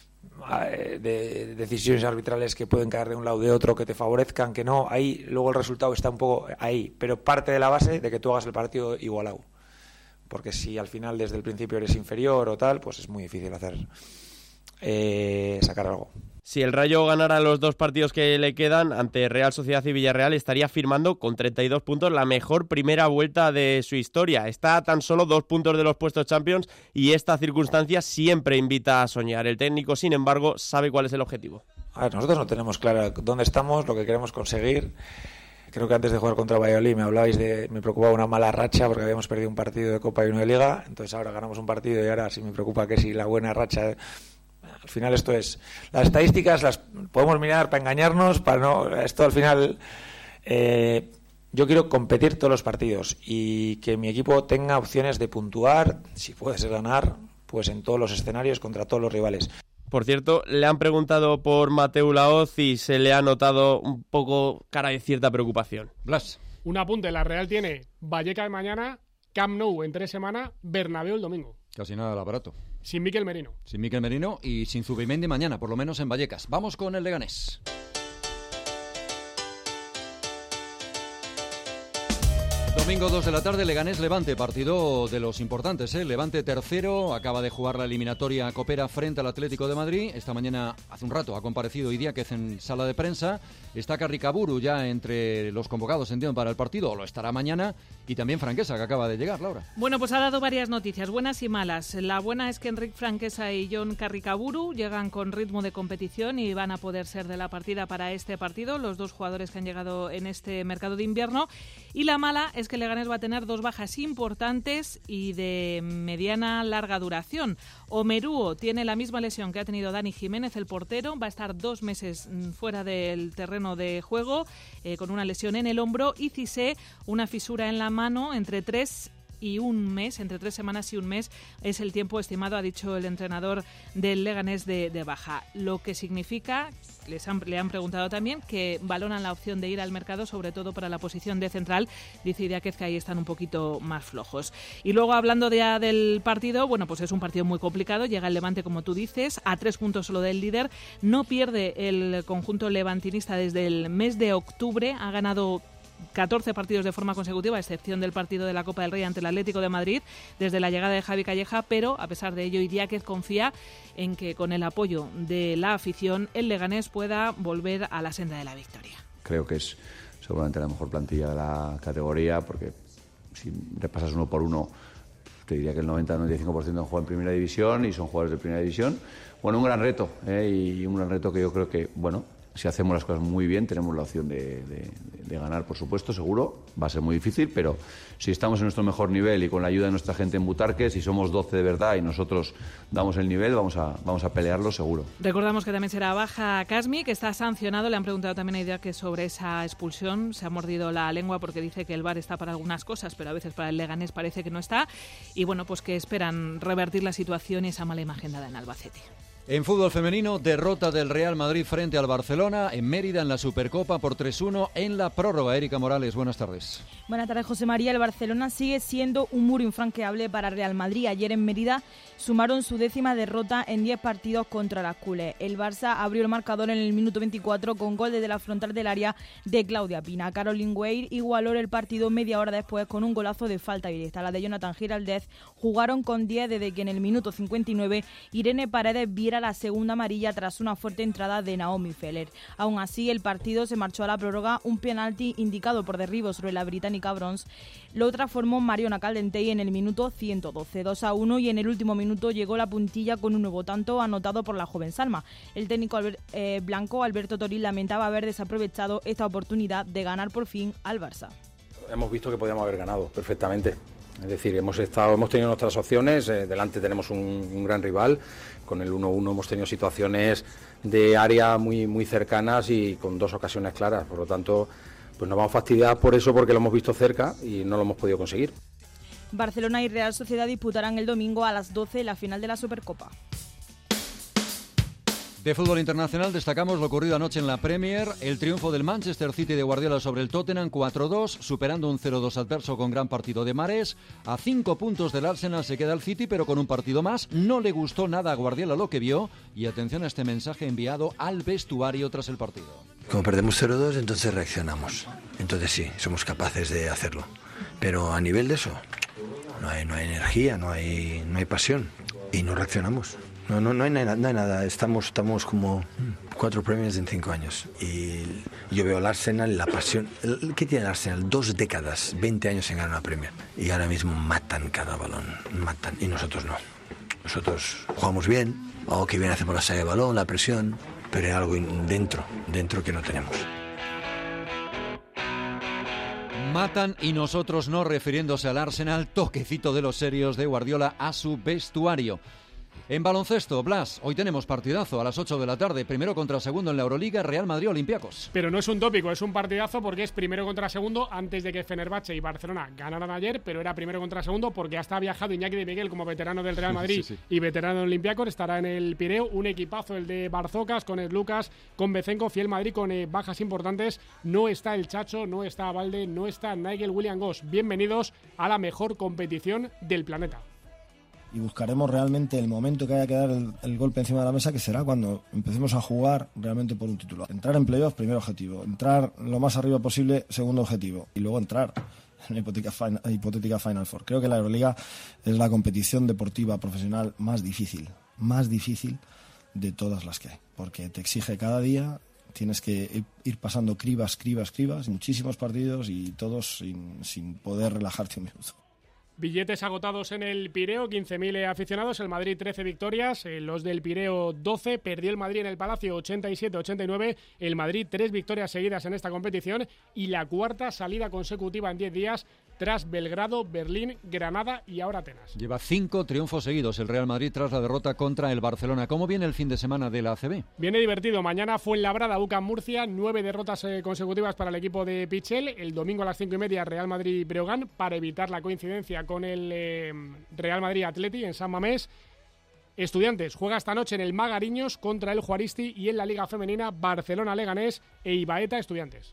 de decisiones arbitrales que pueden caer de un lado o de otro, que te favorezcan, que no, ahí luego el resultado está un poco ahí, pero parte de la base de que tú hagas el partido igualado, porque si al final desde el principio eres inferior o tal, pues es muy difícil hacer eh, sacar algo. Si el Rayo ganara los dos partidos que le quedan ante Real Sociedad y Villarreal, estaría firmando con treinta y dos puntos la mejor primera vuelta de su historia. Está a tan solo dos puntos de los puestos Champions y esta circunstancia siempre invita a soñar. El técnico, sin embargo, sabe cuál es el objetivo. A ver, nosotros no tenemos claro dónde estamos, lo que queremos conseguir. Creo que antes de jugar contra Valladolid me hablabais de, me preocupaba una mala racha porque habíamos perdido un partido de Copa y uno de Liga, entonces ahora ganamos un partido y ahora sí me preocupa que si la buena racha. Al final esto es, las estadísticas las podemos mirar para engañarnos, para no, esto al final, eh, yo quiero competir todos los partidos y que mi equipo tenga opciones de puntuar, si puede ser ganar, pues en todos los escenarios contra todos los rivales. Por cierto, le han preguntado por Mateu Laoz y se le ha notado un poco cara de cierta preocupación. Blas. Un apunte, la Real tiene Vallecas mañana, Camp Nou en tres semanas, Bernabéu el domingo. Casi nada al aparato. Sin Mikel Merino. Sin Mikel Merino y sin Zubimendi mañana, por lo menos en Vallecas. Vamos con el Leganés. Domingo dos de la tarde, Leganés-Levante, partido de los importantes, ¿eh? Levante tercero, acaba de jugar la eliminatoria copera frente al Atlético de Madrid. Esta mañana, hace un rato, ha comparecido Idiáquez en sala de prensa. Está Carricaburu ya entre los convocados, entiendo, para el partido, o lo estará mañana. Y también Franquesa, que acaba de llegar, Laura. Bueno, pues ha dado varias noticias, buenas y malas. La buena es que Enric Franquesa y John Carricaburu llegan con ritmo de competición y van a poder ser de la partida para este partido, los dos jugadores que han llegado en este mercado de invierno. Y la mala es que Leganés va a tener dos bajas importantes y de mediana larga duración. Omeruo tiene la misma lesión que ha tenido Dani Jiménez, el portero, va a estar dos meses fuera del terreno de juego eh, con una lesión en el hombro, y Cissé una fisura en la mano entre tres y un mes, entre tres semanas y un mes es el tiempo estimado, ha dicho el entrenador del Leganés de, de baja. Lo que significa, les han, le han preguntado también, que valoran la opción de ir al mercado, sobre todo para la posición de central. Dice Idiáquez que ahí están un poquito más flojos. Y luego, hablando de, del partido, bueno, pues es un partido muy complicado. Llega el Levante, como tú dices, a tres puntos solo del líder. No pierde el conjunto levantinista desde el mes de octubre. Ha ganado catorce partidos de forma consecutiva, a excepción del partido de la Copa del Rey ante el Atlético de Madrid, desde la llegada de Javi Calleja, pero a pesar de ello, Idiáquez confía en que con el apoyo de la afición, el Leganés pueda volver a la senda de la victoria. Creo que es seguramente la mejor plantilla de la categoría, porque si repasas uno por uno, te diría que el noventa a noventa y cinco por ciento juega en primera división y son jugadores de primera división. Bueno, un gran reto, ¿eh? Y un gran reto que yo creo que, bueno, si hacemos las cosas muy bien, tenemos la opción de, de, de ganar, por supuesto, seguro. Va a ser muy difícil, pero si estamos en nuestro mejor nivel y con la ayuda de nuestra gente en Butarque, si somos doce de verdad y nosotros damos el nivel, vamos a, vamos a pelearlo seguro. Recordamos que también será baja Casmi, que está sancionado. Le han preguntado también a Idiáquez sobre esa expulsión. Se ha mordido la lengua porque dice que el V A R está para algunas cosas, pero a veces para el Leganés parece que no está. Y bueno, pues que esperan revertir la situación y esa mala imagen dada en Albacete. En fútbol femenino, derrota del Real Madrid frente al Barcelona en Mérida en la Supercopa por tres uno en la prórroga. Erika Morales, buenas tardes. Buenas tardes, José María. El Barcelona sigue siendo un muro infranqueable para Real Madrid. Ayer en Mérida sumaron su décima derrota en diez partidos contra las culés. El Barça abrió el marcador en el minuto veinticuatro con gol desde la frontal del área de Claudia Pina. Caroline Weir igualó el partido media hora después con un golazo de falta directa. La de Jonathan Giraldez jugaron con diez desde que en el minuto cincuenta y nueve Irene Paredes viera la segunda amarilla tras una fuerte entrada de Naomi Feller. Aún así, el partido se marchó a la prórroga. Un penalti indicado por derribo sobre la británica Brons lo transformó Mariona Caldentey en el minuto ciento doce, dos a uno, y en el último minuto llegó la puntilla con un nuevo tanto anotado por la joven Salma. El técnico Albert, eh, blanco Alberto Toril lamentaba haber desaprovechado esta oportunidad de ganar por fin al Barça. Hemos visto que podíamos haber ganado perfectamente. Es decir, hemos estado, hemos tenido nuestras opciones, eh, delante tenemos un, un gran rival, con el uno uno hemos tenido situaciones de área muy, muy cercanas y con dos ocasiones claras, por lo tanto, pues nos vamos a fastidiar por eso, porque lo hemos visto cerca y no lo hemos podido conseguir. Barcelona y Real Sociedad disputarán el domingo a las doce la final de la Supercopa. De fútbol internacional destacamos lo ocurrido anoche en la Premier, el triunfo del Manchester City de Guardiola sobre el Tottenham cuatro dos, superando un cero dos adverso con gran partido de Mahrez. A cinco puntos del Arsenal se queda el City, pero con un partido más. No le gustó nada a Guardiola lo que vio, y atención a este mensaje enviado al vestuario tras el partido. Como perdemos cero dos, entonces reaccionamos. Entonces sí, somos capaces de hacerlo. Pero a nivel de eso, no hay, no hay energía, no hay, no hay pasión y no reaccionamos. No, no, no hay nada, no hay nada. Estamos, estamos como cuatro premios en cinco años. Y yo veo al Arsenal, la pasión. ¿Qué tiene el Arsenal? Dos décadas, veinte años en ganar una Premier. Y ahora mismo matan cada balón, matan. Y nosotros no. Nosotros jugamos bien. Oh, qué bien hacemos la salida de balón, la presión. pero hay algo dentro, dentro que no tenemos. Matan y nosotros no, refiriéndose al Arsenal, toquecito de los serios de Guardiola a su vestuario. En baloncesto, Blas, hoy tenemos partidazo a las ocho de la tarde, primero contra segundo en la Euroliga, Real Madrid-Olympiacos. Pero no es un tópico, es un partidazo porque es primero contra segundo antes de que Fenerbahce y Barcelona ganaran ayer, pero era primero contra segundo porque hasta ha viajado Iñaki de Miguel como veterano del Real Madrid sí, sí. y veterano del Olympiacos, estará en el Pireo, un equipazo el de Barzocas, con Ed Lucas, con Becenco, fiel Madrid con eh, bajas importantes, no está el Chacho, no está Valde, no está Nigel Williams-Goss. Bienvenidos a la mejor competición del planeta. Y buscaremos realmente el momento que haya que dar el, el golpe encima de la mesa, que será cuando empecemos a jugar realmente por un título. Entrar en playoff, primer objetivo. Entrar lo más arriba posible, segundo objetivo. Y luego entrar en una hipotética final, hipotética Final Four. Creo que la Euroliga es la competición deportiva profesional más difícil, más difícil de todas las que hay. Porque te exige cada día, tienes que ir pasando cribas, cribas, cribas, muchísimos partidos y todos sin, sin poder relajarte un minuto. Billetes agotados en el Pireo, quince mil aficionados, el Madrid trece victorias, eh, los del Pireo doce, perdió el Madrid en el Palacio ochenta y siete a ochenta y nueve, el Madrid tres victorias seguidas en esta competición y la cuarta salida consecutiva en diez días tras Belgrado, Berlín, Granada y ahora Atenas. Lleva cinco triunfos seguidos el Real Madrid tras la derrota contra el Barcelona. ¿Cómo viene el fin de semana de la A C B? Viene divertido, mañana Fuenlabrada, U C A M Murcia, nueve derrotas eh, consecutivas para el equipo de Pichel, el domingo a las cinco y media Real Madrid-Breogán, para evitar la coincidencia con el eh, Real Madrid Atleti en San Mamés. Estudiantes juega esta noche en el Magariños contra el Juaristi y en la Liga Femenina Barcelona-Leganés e Ibaeta Estudiantes.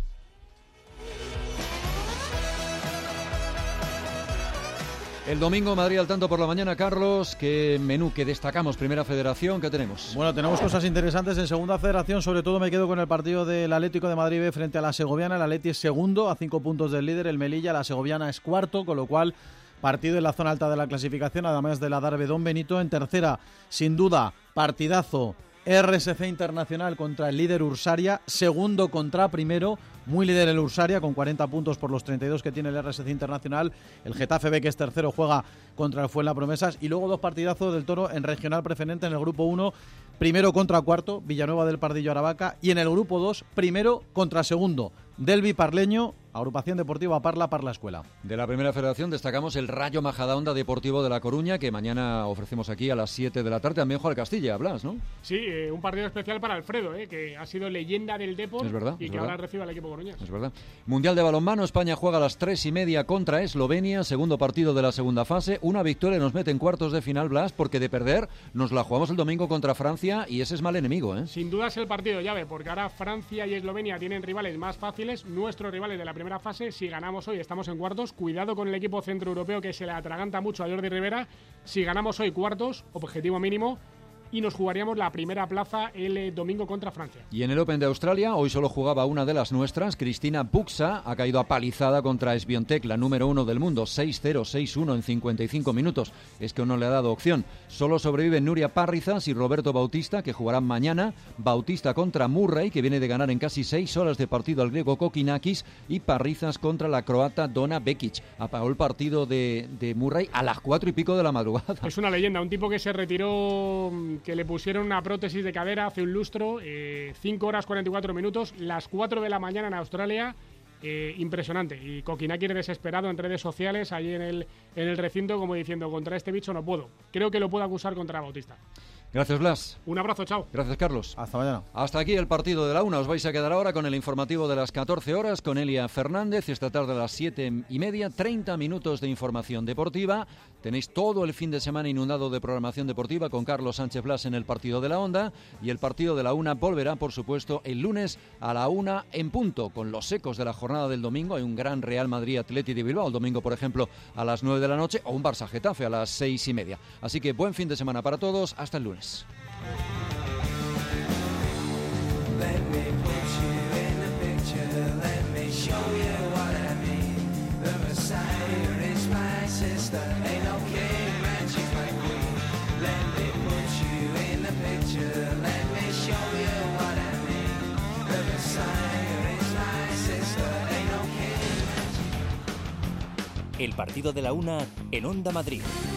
El domingo Madrid al tanto por la mañana, Carlos. ¿Qué menú que destacamos? Primera Federación, ¿qué tenemos? Bueno, tenemos cosas interesantes en Segunda Federación. Sobre todo me quedo con el partido del Atlético de Madrid B frente a la Segoviana. El Atleti es segundo a cinco puntos del líder, el Melilla. La Segoviana es cuarto, con lo cual partido en la zona alta de la clasificación, además de la Darbe Don Benito. En tercera, sin duda, partidazo R S C Internacional contra el líder Ursaria, segundo contra primero, muy líder el Ursaria con cuarenta puntos por los treinta y dos que tiene el R S C Internacional. El Getafe B, que es tercero, juega contra el Fuenlapromesas, y luego dos partidazos del Toro en regional preferente en el grupo uno, primero contra cuarto, Villanueva del Pardillo Aravaca, y en el grupo dos, primero contra segundo, Delvi Parleño, Agrupación Deportiva Parla, Parla Escuela. De la Primera Federación destacamos el Rayo Majadahonda Deportivo de La Coruña, que mañana ofrecemos aquí a las siete de la tarde. También juega el Castilla, Blas, ¿no? Sí, eh, un partido especial para Alfredo, eh, que ha sido leyenda del Depor, es verdad, y es que verdad. ahora recibe al equipo coruñés. Es verdad. Mundial de balonmano, España juega a las tres y media contra Eslovenia, segundo partido de la segunda fase. Una victoria nos mete en cuartos de final, Blas, porque de perder nos la jugamos el domingo contra Francia y ese es mal enemigo, ¿eh? Sin duda es el partido llave, porque ahora Francia y Eslovenia tienen rivales más fáciles. Nuestros rivales de la primera fase, si ganamos hoy, estamos en cuartos. Cuidado con el equipo centroeuropeo, que se le atraganta mucho a Jordi Rivera. Si ganamos hoy cuartos, objetivo mínimo, y nos jugaríamos la primera plaza el eh, domingo contra Francia. Y en el Open de Australia, hoy solo jugaba una de las nuestras, Cristina Buxa, ha caído apalizada contra Swiatek, la número uno del mundo, seis cero, seis uno en cincuenta y cinco minutos. Es que no le ha dado opción. Solo sobreviven Nuria Parrizas y Roberto Bautista, que jugarán mañana. Bautista contra Murray, que viene de ganar en casi seis horas de partido al griego Kokinakis, y Parrizas contra la croata Donna Bekic. Apagó el partido de, de Murray a las cuatro y pico de la madrugada. Es una leyenda, un tipo que se retiró, que le pusieron una prótesis de cadera hace un lustro, eh, cinco horas cuarenta y cuatro minutos, las cuatro de la mañana en Australia, eh, impresionante. Y Kokinakis desesperado en redes sociales, allí en el, en el recinto, como diciendo, contra este bicho no puedo. Creo que lo puedo acusar contra Bautista. Gracias, Blas. Un abrazo, chao. Gracias, Carlos. Hasta mañana. Hasta aquí el partido de la una. Os vais a quedar ahora con el informativo de las catorce horas con Elia Fernández. Esta tarde a las siete y media, treinta minutos de información deportiva. Tenéis todo el fin de semana inundado de programación deportiva con Carlos Sánchez Blas en el partido de la Onda. Y el partido de la una volverá, por supuesto, el lunes a la una en punto, con los ecos de la jornada del domingo. Hay un gran Real Madrid Atleti de Bilbao el domingo, por ejemplo, a las nueve de la noche, o un Barça Getafe a las seis y media. Así que buen fin de semana para todos. Hasta el lunes. Let me put you in the picture, let me show you what I mean. The Messiah is my sister, ain't no king, man, she's my queen. Let me put you in the picture, let me show you what I mean. The Messiah is my sister, ain't no king. El partido de la una en Onda Madrid.